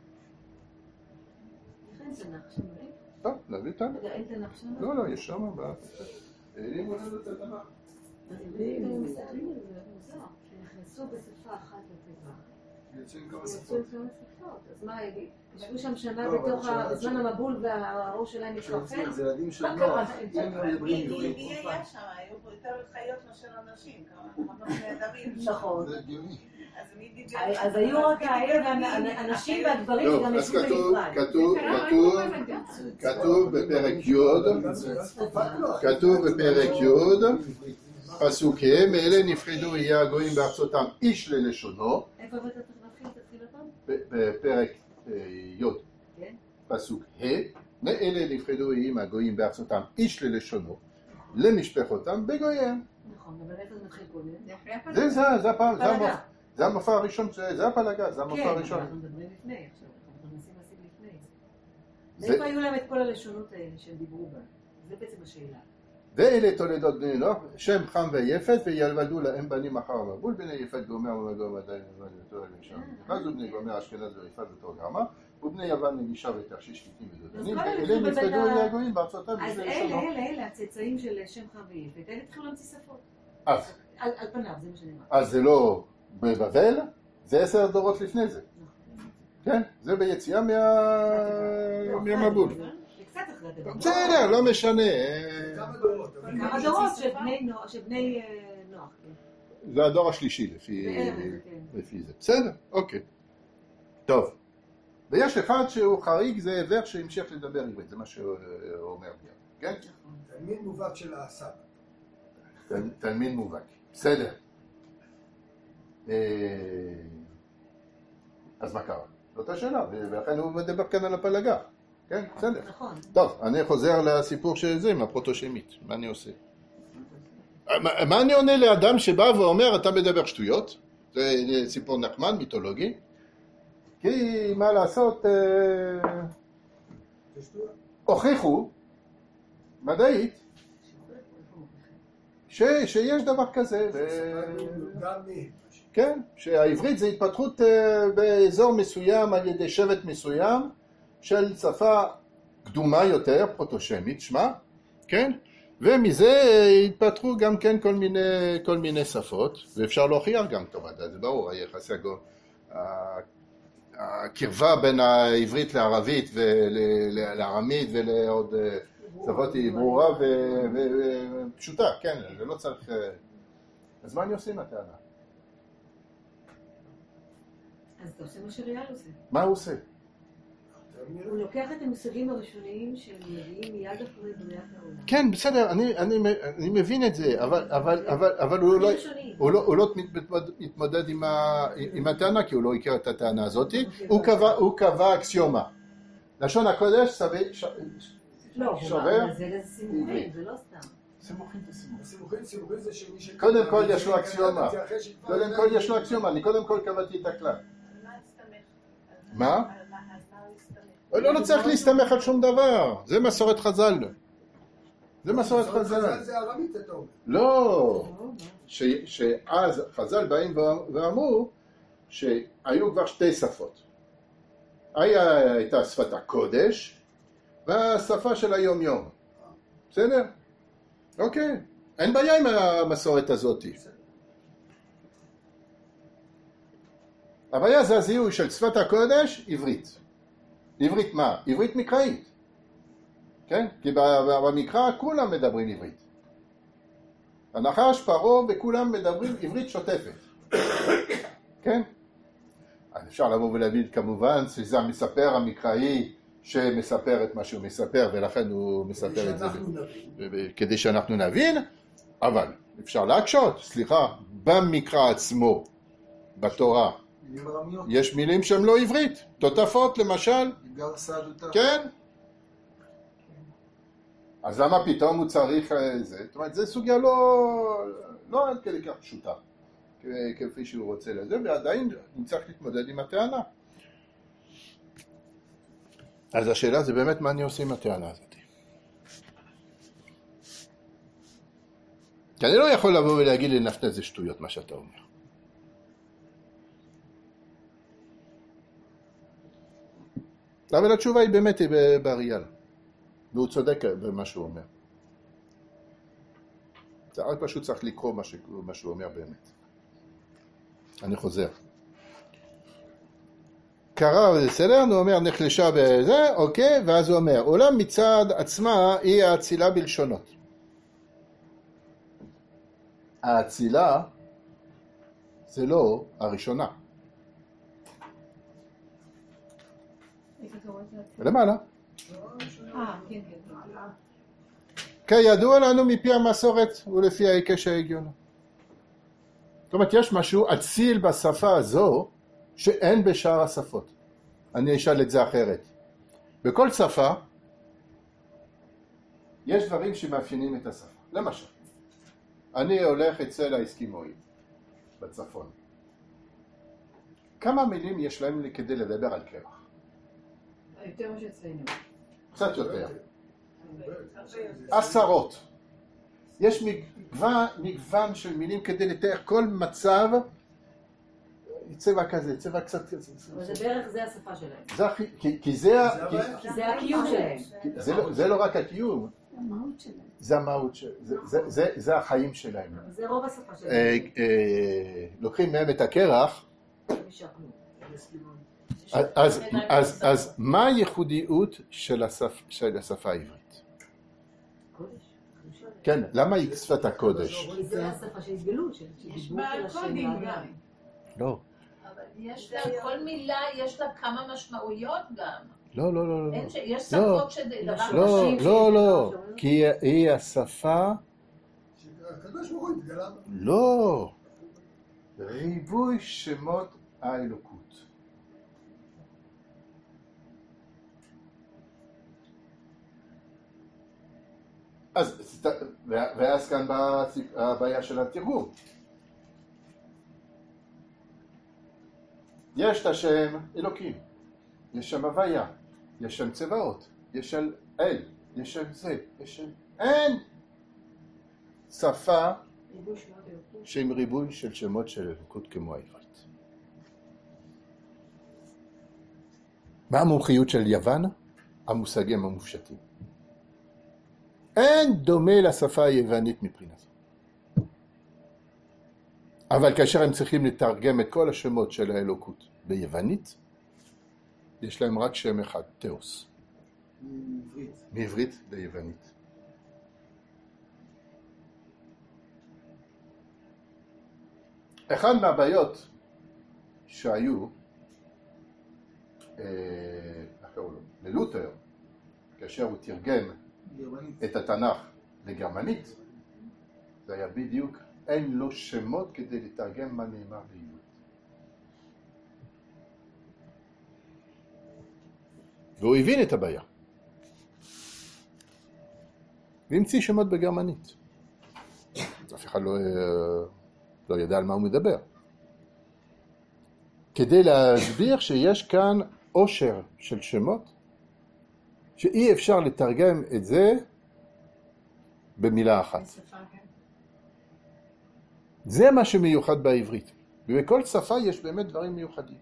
אין תנ"ך שם? אין? טוב, להביא תנ"ך. רגע, אין תנ"ך שם? לא, לא, יש שם. ב- העלימו לנו את התנ"ך. הם מסתכלים על זה, מוזר. שנכנסו בשפה אחת לתיבה. יוצאים כמה יצאו שפות. עם כמה שפות. אז מה, ישבו שם שנה לא, אבל בתוך השאלה הזמן שלי- המבול והראש שלהם מתחרפן? זה ילדים של מה קרה? נוח. הם לא מדברים מי עברית. מי היה שם? היו פה יותר חיות מאשר אנשים, כמה אנחנו בני אדמים. נכון. זה הגיוני. אז מי דיבר? אז היו רק האלה, והנשים והגברים לא, שגם אז ישבו כתוב, בנפרד. כתוב, כתוב, כתוב בפרק י', כתוב בפרק י', פסוק ה', מאלה נפרדו יהיה הגויים בארצותם איש ללשונו, איפה אתה צריך להתחיל? תתחיל אותם? בפרק י', כן. פסוק ה', מאלה נפרדו יהיו הגויים בארצותם איש ללשונו, למשפחותם בגוייהם. נכון, אבל איפה זה מתחיל קודם? זה זה, זה הפעם, זה פלגה. המופע, זה המופע הראשון, זה הפלגה, זה המופע כן, הראשון. אנחנו מדברים לפני עכשיו, אנחנו מנסים להשיג לפני זה. זה- מאיפה היו להם את כל הלשונות האלה שהם דיברו בהן? זה בעצם השאלה. ואלה תולדות בני נוח, שם חם ויפת, וילמדו להם בנים אחר המבול, בני יפת גומר ומגום עדיין ובני יותר לשם. אחד ובני גומר אשכנז ויפת ותור גרמה, ובני יוון נגישה ותרשיש חיטים ודודנים, אז כל אלה ואלה התחילו בבית נפרדו ה- יהיה הגויים בארצותם אז בשביל אלה, לשונו. אלה, אלה, הצאצאים של שם חם ויפת, אלה התחילו להמציא שפות. אז, על על פניו, זה מה שנראה. אז זה לא בבבל, זה עשר דורות לפני זה. כן, זה ביציאה מה- מהמבול. זה קצת אחרי הדבר. בסדר, לא משנה. כמה דורות. אבל כמה כמה דורות שציסה- של בני נוח, של בני אה, נוח. כן. זה הדור השלישי לפי, בערך, כן. לפי זה. בסדר, אוקיי. טוב. ויש אחד שהוא חריג, זה עבר שהמשך לדבר עברית, זה מה שאומר ביאר, כן? תלמיד מובהק של הסבא. תל- תלמיד מובהק. בסדר. אה, אז מה קרה? זאת השאלה, ולכן הוא מדבר כאן על הפלגה. כן, בסדר. נכון. טוב, אני חוזר לסיפור של זה עם הפרוטושמית. מה אני עושה? מה, מה אני עונה לאדם שבא ואומר, אתה מדבר שטויות? זה סיפור נחמד, מיתולוגי. כי מה לעשות, אה, זה שטויות. הוכיחו, מדעית, ש, שיש דבר כזה. ו... גם מי. כן, שהעברית זה התפתחות אה, באזור מסוים על ידי שבט מסוים של שפה קדומה יותר, פרוטושמית, שמה, כן? ומזה אה, התפתחו גם כן כל מיני, כל מיני שפות, ואפשר להוכיח גם טוב, זה ברור, היחסי הגו, הקרבה בין העברית לערבית ולארמית ולעוד אה, שפות היא ברורה ופשוטה, כן, זה לא צריך... אה, אז מה אני עושה עם הטענה? אז אתה עושה מה שריאל עושה. מה הוא עושה? הוא לוקח את המושגים הראשוניים שמגיעים מיד אחרי בריאת העולם. כן, בסדר, אני, אני, אני מבין את זה, אבל, אבל, אבל, אבל הוא לא, הוא לא, הוא לא מתמודד עם, ה, עם הטענה, כי הוא לא הכיר את הטענה הזאת, הוא קבע, הוא קבע אקסיומה. לשון הקודש שווה, ש- לא, שובר, אבל זה לסימוכים, זה לא סתם. סימוכים וסימוכים. הסימוכים, סימוכים זה שמי ש... קודם כל יש לו אקסיומה. זה אחרי שכבר- קודם כל יש לו אקסיומה, אני קודם כל קבעתי את הכלל. על מה הסתמך? מה? על מה על מה הוא הסתמך? לא, לא צריך להסתמך על שום דבר, זה מסורת חז"ל. זה מסורת חז"ל. זה ארמית, אתה אומר. לא. ש, שאז חז"ל באים ואמרו שהיו כבר שתי שפות. היה, הייתה שפת הקודש והשפה של היום יום. בסדר? אוקיי. אין בעיה עם המסורת הזאת. הבעיה זה הזיהוי של שפת הקודש, עברית. עברית מה? עברית מקראית. כן? כי במקרא כולם מדברים עברית. הנחש, פרעה וכולם מדברים עברית שוטפת. כן? אז אפשר לבוא ולהבין כמובן שזה המספר המקראי שמספר את מה שהוא מספר ולכן הוא מספר את זה שאנחנו נבין. ב- ב- כדי שאנחנו נבין, אבל אפשר להקשות, סליחה, במקרא עצמו, בתורה, מילים ארמיות. יש מילים שהן לא עברית, תותפות למשל, גר סעדותה. כן? אז למה פתאום הוא צריך אה, זה? זאת אומרת, זו סוגיה לא, לא עד כדי כך פשוטה, כ- כפי שהוא רוצה לזה, ועדיין נצטרך להתמודד עם הטענה. אז השאלה זה באמת מה אני עושה עם הטענה הזאת. כי אני לא יכול לבוא ולהגיד לנפנה זה שטויות מה שאתה אומר. אבל התשובה היא באמת היא באריאל. והוא צודק במה שהוא אומר. זה רק פשוט צריך לקרוא מה, ש... מה שהוא אומר באמת. אני חוזר. קרא וזה בסדר, הוא אומר נחלשה בזה, אוקיי, ואז הוא אומר, עולם מצד עצמה היא האצילה בלשונות. האצילה זה לא הראשונה. איפה אתה רואה את זה? למעלה. אה, כן, כן. כידוע לנו מפי המסורת ולפי ההיקש ההגיוני. זאת אומרת, יש משהו אציל בשפה הזו שאין בשאר השפות. אני אשאל את זה אחרת. בכל שפה יש דברים שמאפיינים את השפה. למשל, אני הולך אצל האסקימואים בצפון. כמה מילים יש להם כדי לדבר על קרח? יותר מה שאצלנו. קצת יותר. עשרות. יש מגוון, מגוון של מילים כדי לתאר כל מצב, צבע כזה, צבע קצת כזה. אבל זה בערך זה השפה שלהם. זה הכי, כי, כי זה, כי, כי זה הקיום שלהם. זה, לא, זה לא רק הקיום, המהות שלהם. זה המהות של, זה, זה, זה, זה החיים שלהם. זה רוב השפה אה, שלהם. אה, לוקחים מהם את הקרח, נשאר כלום. אז, אז, אז, אז מה הייחודיות של השפ, של השפה העברית? קודש. כן, למה היא שפת הקודש? כי זה השפה של התגלות, של יש דיבור בה של השם קודים לאדם. גם. לא. אבל יש לה, כל מילה יש לה כמה משמעויות גם. לא, לא, לא, לא. אין ש- יש לא. שפות שדבר לא, אנשים לא, לא, שיש כי היא- היא השפה, הקדוש ברוך הוא התגלה. לא, ריבוי שמות האלוקות. אז, ואז כאן באה הבעיה של התרגום. יש את השם אלוקים, יש שם הוויה, יש שם צבאות, יש שם אל, יש שם זה, יש שם... אין שפה ריבוי שמות אלוקים. שעם ריבוי של שמות של אלוקות כמו העברית. מה המומחיות של יוון? המושגים המופשטים. אין דומה לשפה היוונית מבחינה זו. אבל כאשר הם צריכים לתרגם את כל השמות של האלוקות ביוונית, יש להם רק שם אחד, תאוס. מעברית. מעברית ליוונית. אחד מהבעיות שהיו אה, ללותר, כאשר הוא תרגם גרמנית. את התנ"ך לגרמנית, זה היה בדיוק, אין לו שמות כדי לתרגם מה נאמר בעברית. והוא הבין את הבעיה. והמציא שמות בגרמנית. אף אחד לא, לא ידע על מה הוא מדבר. כדי להסביר שיש כאן עושר של שמות, שאי אפשר לתרגם את זה במילה אחת. זה מה שמיוחד בעברית. ובכל שפה יש באמת דברים מיוחדים.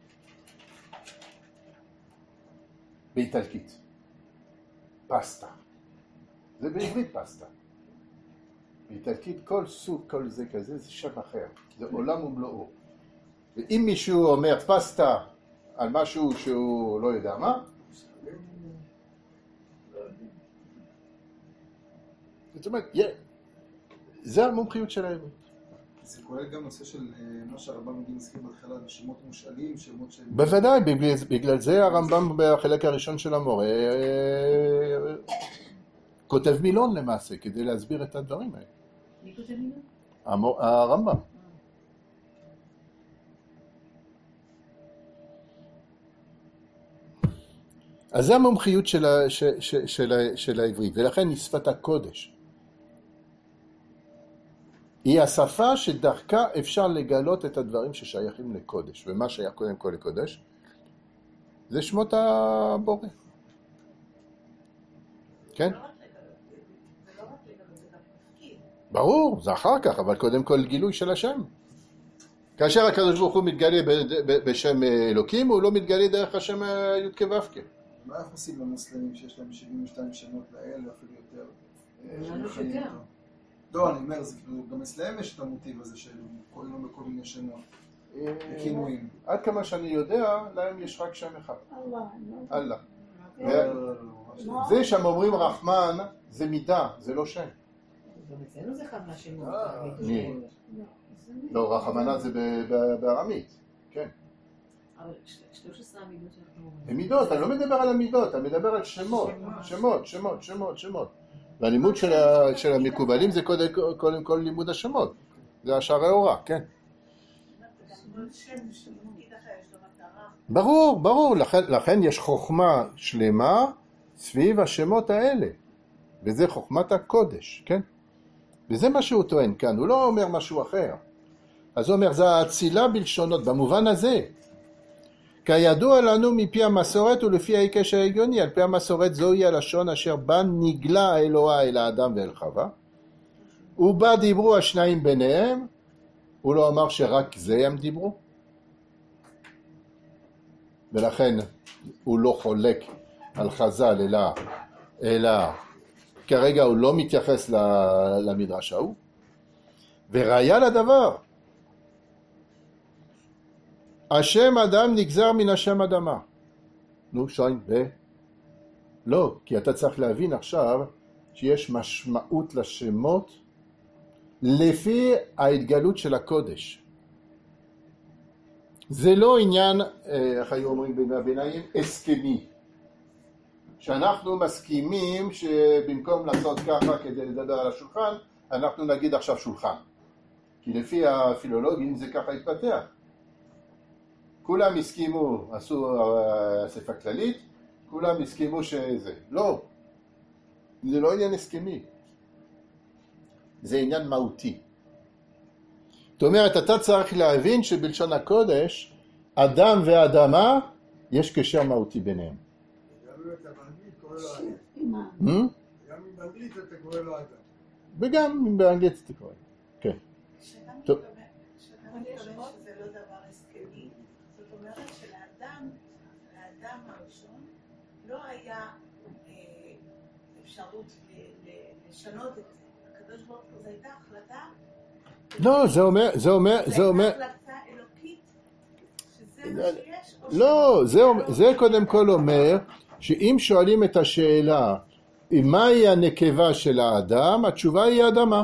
באיטלקית. פסטה. זה בעברית פסטה. באיטלקית כל סוג, כל זה כזה, זה שם אחר. זה עולם ומלואו. ואם מישהו אומר פסטה על משהו שהוא לא יודע מה, זאת אומרת, זה המומחיות של העברית. זה כולל גם נושא של מה שהרמב"ם מגיע מזכיר בהתחלה, שמות מושאלים, שמות של... בוודאי, בגלל, בגלל זה הרמב"ם בחלק הראשון של המורה כותב מילון למעשה, כדי להסביר את הדברים האלה. מי כותב מילון? המור, הרמב"ם. אז זה המומחיות של, ה, ש, ש, של, ה, של העברית, ולכן היא שפת הקודש. היא השפה שדרכה אפשר לגלות את הדברים ששייכים לקודש. ומה שייך קודם כל לקודש? זה שמות הבורא. כן? ברור, זה אחר כך, אבל קודם כל גילוי של השם. כאשר הקדוש ברוך הוא מתגלה בשם אלוקים, הוא לא מתגלה דרך השם י' כ' ו' כ'. מה אנחנו עושים למוסלמים שיש להם שבעים ושתיים שמות לאל, ואפילו יותר? לנו יותר. לא, אני אומר, זה כאילו, גם אצלהם יש את המוטיב הזה של קוראים לו בכל מיני שמות, וכינויים. עד כמה שאני יודע, להם יש רק שם אחד. אללה. לא, לא, לא, לא. זה שהם אומרים רחמן, זה מידה, זה לא שם. גם אצלנו זה אחד מהשמות. אה, מי? לא, רחמנה זה ב- ב- בארמית, כן. אבל שלוש עשרה המידות שאנחנו אומרים. זה מידות, אני לא מדבר על המידות, אני מדבר על שמות, שמות, שמות, שמות, שמות. והלימוד של ה- של המקובלים זה קודם קודם כל לימוד השמות. זה השערי אורה, כן. ברור, ברור, לכן, לכן יש חוכמה שלמה סביב השמות האלה. וזה חוכמת הקודש, כן? וזה מה שהוא טוען כאן, הוא לא אומר משהו אחר. אז הוא אומר, זה האצילה בלשונות, במובן הזה. כידוע לנו מפי המסורת ולפי ההיקש ההגיוני, על פי המסורת זוהי הלשון אשר בה נגלה האלוה אל האדם ואל חווה, ובה דיברו השניים ביניהם, הוא לא אמר שרק זה הם דיברו, ולכן הוא לא חולק על חז"ל, אלא, אלא כרגע הוא לא מתייחס למדרש ההוא, וראיה לדבר, השם אדם נגזר מן השם אדמה. נו, שיין, ו? לא, כי אתה צריך להבין עכשיו שיש משמעות לשמות לפי ההתגלות של הקודש. זה לא עניין, איך היו אומרים בימי הביניים, הסכמי. שאנחנו מסכימים שבמקום לעשות ככה כדי לדבר על השולחן, אנחנו נגיד עכשיו שולחן. כי לפי הפילולוגים זה ככה התפתח. כולם הסכימו, עשו אספה כללית, כולם הסכימו שזה. לא, זה לא עניין הסכמי. זה עניין מהותי. זאת אומרת, אתה צריך להבין שבלשון הקודש, אדם ואדמה, יש קשר מהותי ביניהם. גם אם אתה באנגלית קורא לו אדם. גם אם באנגלית אתה קורא לו אדם. וגם אם באנגלית אתה קורא. כן. שאתה טוב. מתכוון שזה לא דבר הסכמי, זאת אומרת שלאדם, לאדם הראשון, לא היה אה, אפשרות ל- ל- לשנות את זה. הקדוש ברוך הוא, זו הייתה החלטה, לא, זה אומר, זה אומר, זה זו אומר, הייתה החלטה אלוקית, שזה מה שיש, או לא, ש- זה, זה קודם כל אומר, שאם שואלים את השאלה, מהי הנקבה של האדם, התשובה היא האדמה.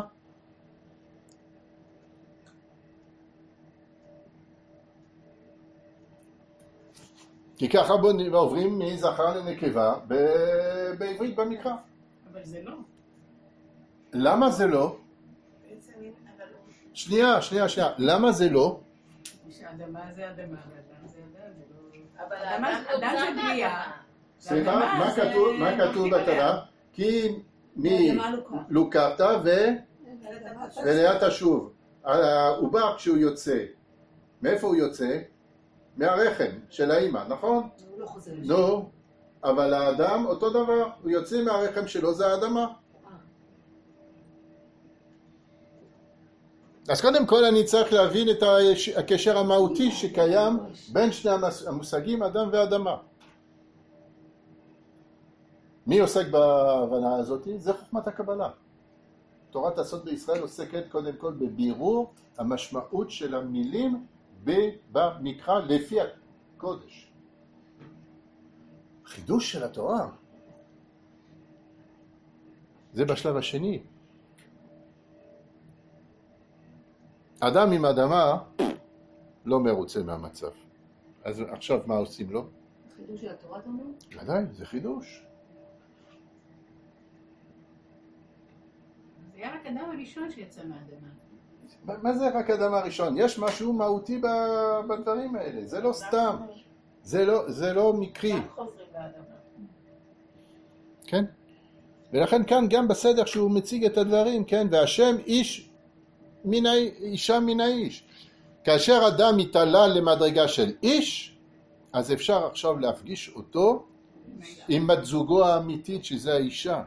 כי ככה בוא נ- עוברים מזכר לנקבה ב- בעברית במקרא. אבל זה לא. למה זה לא? בעצם, אבל הוא- שנייה, שנייה, שנייה. למה זה לא? שאדמה זה אדמה, ואדם זה אדם, זה לא... אבל אדם- האדם אדם נוצר זה בריאה. מהאדמה. סליחה, האדמה מה זה כתוב, מה כתוב מרחיב עליה. בתנ"ך? כי האדמה לוקה. מלוקת ולאה תשוב. העובר כשהוא יוצא, מאיפה הוא יוצא? מהרחם של האמא, נכון? הוא לא חוזר לשם. נו, אבל האדם אותו דבר, הוא יוצא מהרחם שלו, זה האדמה. אז קודם כל אני צריך להבין את היש- הקשר המהותי שקיים בין שני המס- המושגים אדם ואדמה. מי עוסק בהבנה הזאת? זה חוכמת הקבלה. תורת הסוד בישראל עוסקת קודם כל בבירור המשמעות של המילים במקרא לפי הקודש. חידוש של התורה. זה בשלב השני. אדם עם אדמה לא מרוצה מהמצב. אז עכשיו מה עושים לו? חידוש של התורה אתה אומר? ודאי, זה חידוש. זה היה רק אדם הראשון שיצא מהאדמה. מה- מה זה רק אדם הראשון? יש משהו מהותי ב- בדברים האלה, זה לא סתם. זה לא, זה לא מקרי, גם חוזרים לאדמה. כן? ולכן כאן גם בסדר שהוא מציג את הדברים, כן? והשם איש מן האיש, אישה מן האיש. כאשר אדם מתעלה למדרגה של איש, אז אפשר עכשיו להפגיש אותו עם בת זוגו האמיתית שזה האישה.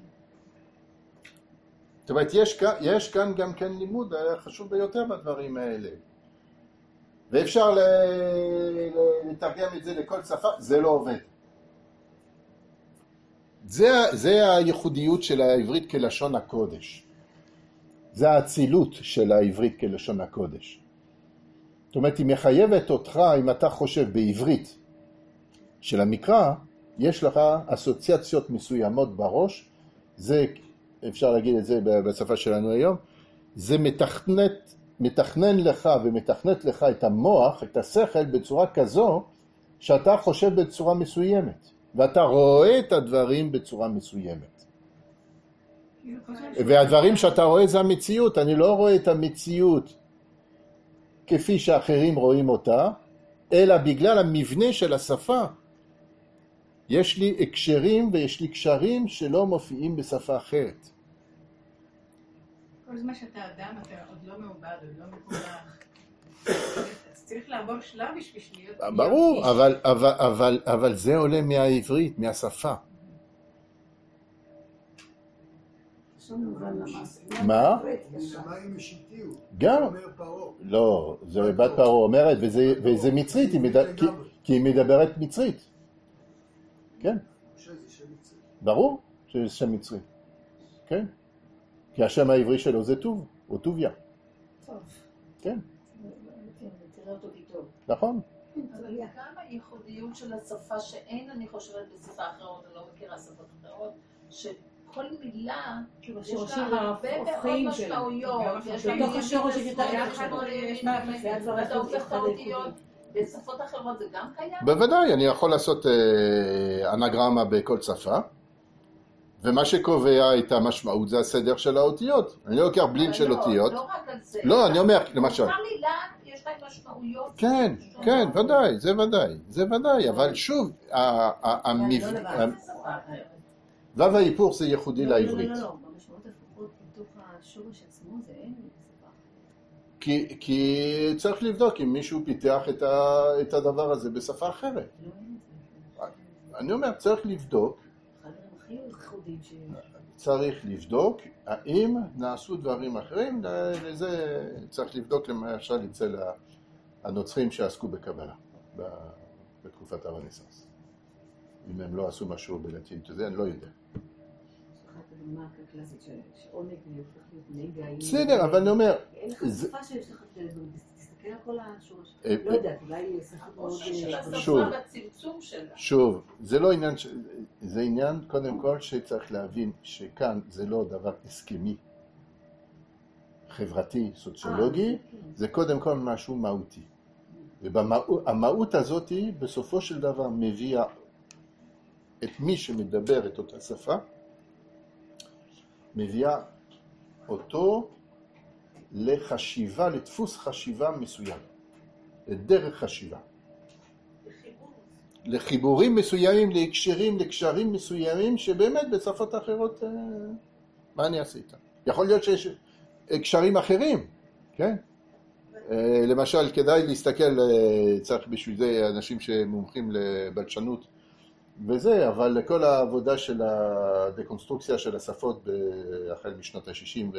זאת אומרת, יש כאן, יש כאן גם כן לימוד חשוב ביותר בדברים האלה. ואפשר ל- ל- לתרגם את זה לכל שפה, זה לא עובד. זה, זה הייחודיות של העברית כלשון הקודש. זה האצילות של העברית כלשון הקודש. זאת אומרת, היא מחייבת אותך, אם אתה חושב בעברית של המקרא, יש לך אסוציאציות מסוימות בראש, זה אפשר להגיד את זה בשפה שלנו היום, זה מתכנת, מתכנן לך ומתכנת לך את המוח, את השכל בצורה כזו, שאתה חושב בצורה מסוימת, ואתה רואה את הדברים בצורה מסוימת. והדברים שאתה רואה זה המציאות, אני לא רואה את המציאות כפי שאחרים רואים אותה, אלא בגלל המבנה של השפה. יש לי הקשרים ויש לי קשרים שלא מופיעים בשפה אחרת. כל זמן שאתה אדם, אתה עוד לא מעובד, עוד לא מקולח. אז צריך לעבור שלב בשביל להיות... ברור, אבל, אבל, אבל, אבל זה עולה מהעברית, מהשפה. מה? שמיים משיתיהו. גם. אומר פרעה. לא, זה בת פרעה אומרת, וזה, וזה מצרית, היא מדבר, כי, כי היא מדברת מצרית. כן. משה זה שם מצרי. ברור שזה שם מצרי. כן. כי השם העברי שלו זה טוב, או טוביה. טוב. כן. תראה אותו כטוב. נכון. אבל כמה ייחודיות של השפה שאין, אני חושבת, בשפה אחרות, אני לא מכירה שפות אחרות, שכל מילה, יש לה הרבה מאוד משמעויות, יש לה בתוך השורש מילים יש ואתה הופך את האותיות. בשפות אחרות זה גם קיים? בוודאי, אני יכול לעשות אה, אנגרמה בכל שפה, ומה שקובע את המשמעות זה הסדר של האותיות. אני לא לוקח בלין של אותיות. לא רק על זה. לא, אני אומר, למשל. כל מילה יש לה משמעויות. כן, כן, ודאי, זה ודאי, זה ודאי, אבל שוב, המבנה... וו האיפור זה ייחודי לעברית. לא, לא, לא, במשמעות לפחות בתוך השורש עצמו זה אין בשפה. כי, כי צריך לבדוק אם מישהו פיתח את, ה, את הדבר הזה בשפה אחרת. לא אין את זה. אני אומר, צריך לבדוק, אחד הדברים הכי ייחודיים ש... צריך לבדוק האם נעשו דברים אחרים, לזה צריך לבדוק למשל אצל הנוצרים שעסקו בקבלה בתקופת הרנסנס. אם הם לא עשו משהו בלטינית, זה אני לא יודע. אחת הדוגמה הקלאסית שעונג הופך להיות נגע. בסדר, אבל אני אומר... אין לך שפה שיש לך, תסתכל על כל השורש. לא יודעת, אולי שפה מאוד... שוב, בצמצום שלה. שוב, זה לא עניין, זה עניין קודם כל שצריך להבין שכאן זה לא דבר הסכמי, חברתי, סוציולוגי, זה קודם כל משהו מהותי. והמהות הזאת בסופו של דבר מביאה את מי שמדבר את אותה שפה, מביאה אותו לחשיבה, לדפוס חשיבה מסוים, לדרך חשיבה. לחיבורים מסוימים, להקשרים, לקשרים מסוימים, שבאמת בשפות אחרות, מה אני אעשה איתם? יכול להיות שיש קשרים אחרים, כן? למשל, כדאי להסתכל, צריך בשביל זה אנשים שמומחים לבלשנות וזה, אבל כל העבודה של הדקונסטרוקציה של השפות החל משנות ה-שישים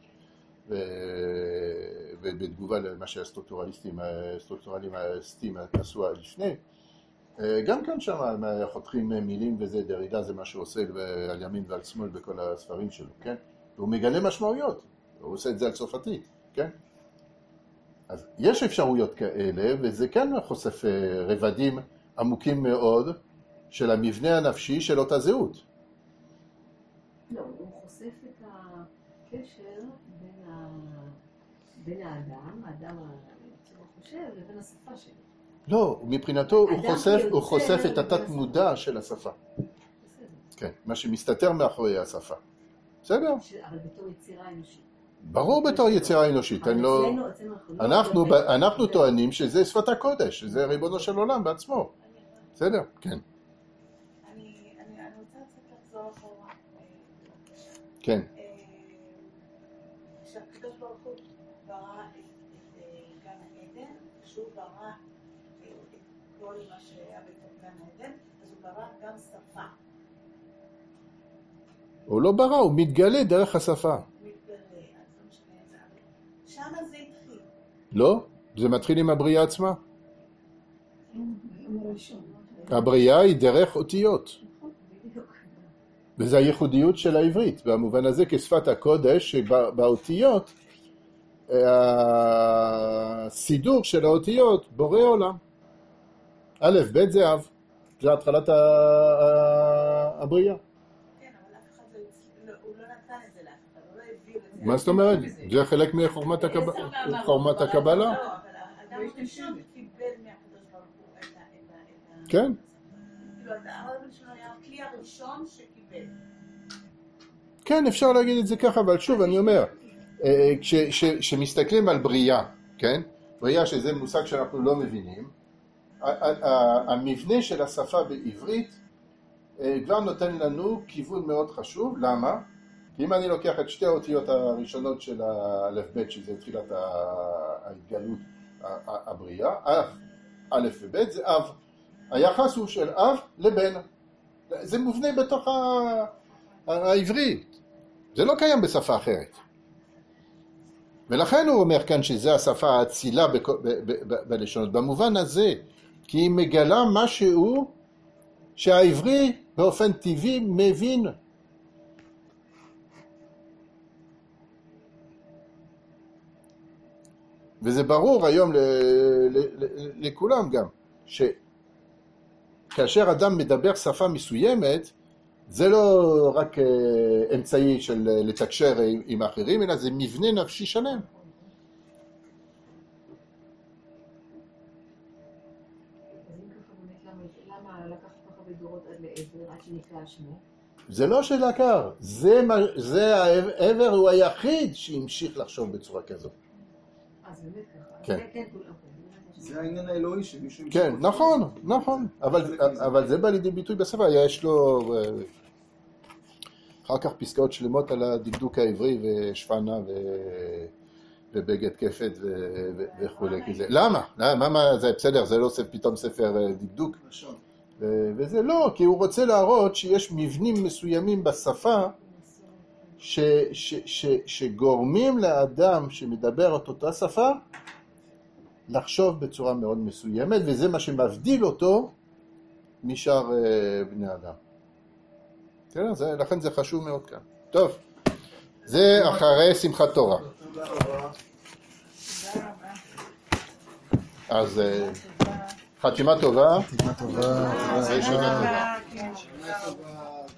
ובתגובה למה שהסטרוקטורליסטים, הסטרוקטורלים הסטים עשו לפני, גם כאן שם חותכים מילים וזה, דרידה זה מה שהוא עושה על ימין ועל שמאל בכל הספרים שלו, כן? והוא מגלה משמעויות, הוא עושה את זה על צרפתית, כן? אז יש אפשרויות כאלה, וזה כאן חושף רבדים עמוקים מאוד של המבנה הנפשי של אותה זהות. לא, הוא חושף את הקשר בין, ה... בין האדם, האדם שחושב, לבין השפה שלו. לא, מבחינתו הוא חושף, הוא חושף את התת מודע של השפה. כן, מה שמסתתר מאחורי השפה. בסדר? אבל בתור יצירה אנושית. ברור בתור יצירה אנושית, אני לא... אנחנו, אנחנו טוענים שזה שפת הקודש, שזה ריבונו של עולם בעצמו. בסדר? כן. אני רוצה קצת לחזור אחורה. כן. כשהקדוש ברוך הוא ברא את גן עדן, כשהוא ברא את כל מה שהיה בתוך גן עדן, אז הוא ברא גם שפה. הוא לא ברא, הוא מתגלה דרך השפה. שם זה התחיל. לא, זה מתחיל עם הבריאה עצמה. הבריאה היא דרך אותיות. וזו הייחודיות של העברית, במובן הזה כשפת הקודש, שבאותיות, הסידור של האותיות בורא עולם. א', ב' זה אב, זה התחלת הבריאה. כן, אבל אף אחד הוא לא נתן את זה. מה זאת אומרת? זה חלק מחוכמת הקבלה? לא, אבל האדם הראשון קיבל מהקדוש ברוך הוא את ה... כן. כאילו, האדם הראשון היה הכלי הראשון שקיבל. כן, אפשר להגיד את זה ככה, אבל שוב, אני אומר, כשמסתכלים על בריאה, כן? בריאה שזה מושג שאנחנו לא מבינים, המבנה של השפה בעברית כבר נותן לנו כיוון מאוד חשוב. למה? כי אם אני לוקח את שתי האותיות הראשונות של האלף בית, שזה תחילת ההתגלות הבריאה, א' וב' זה אב. היחס הוא של אב לבן. זה מובנה בתוך העברית. זה לא קיים בשפה אחרת. ולכן הוא אומר כאן שזה השפה האצילה בלשונות. במובן הזה, כי היא מגלה משהו שהעברי באופן טבעי מבין. וזה ברור היום לכולם גם, שכאשר אדם מדבר שפה מסוימת, זה לא רק אמצעי של לתקשר עם האחרים, אלא זה מבנה נפשי שלם. למה לקח כל כך הרבה דורות עד לעבר, עד שנקרא שמו? זה לא שלקר, זה, זה העבר הוא היחיד שהמשיך לחשוב בצורה כזאת. אז באמת ככה. כן. זה העניין האלוהי שמישהו... כן, נכון, נכון. אבל, אבל זה בא לידי ביטוי בשפה. יש לו אחר כך פסקאות שלמות על הדקדוק העברי ושפנה ו... ובגד כפת ו... וכו'. למה? למה זה בסדר? זה לא פתאום ספר דקדוק? ו... וזה לא, כי הוא רוצה להראות שיש מבנים מסוימים בשפה ש... ש... ש... שגורמים לאדם שמדבר את אותה שפה לחשוב בצורה מאוד מסוימת, וזה מה שמבדיל אותו משאר בני אדם. כן, זה, לכן זה חשוב מאוד כאן. טוב, זה אחרי שמחת תורה. תודה רבה. אז חתימה טובה. חתימה טובה. ושנה טובה. שנה טובה.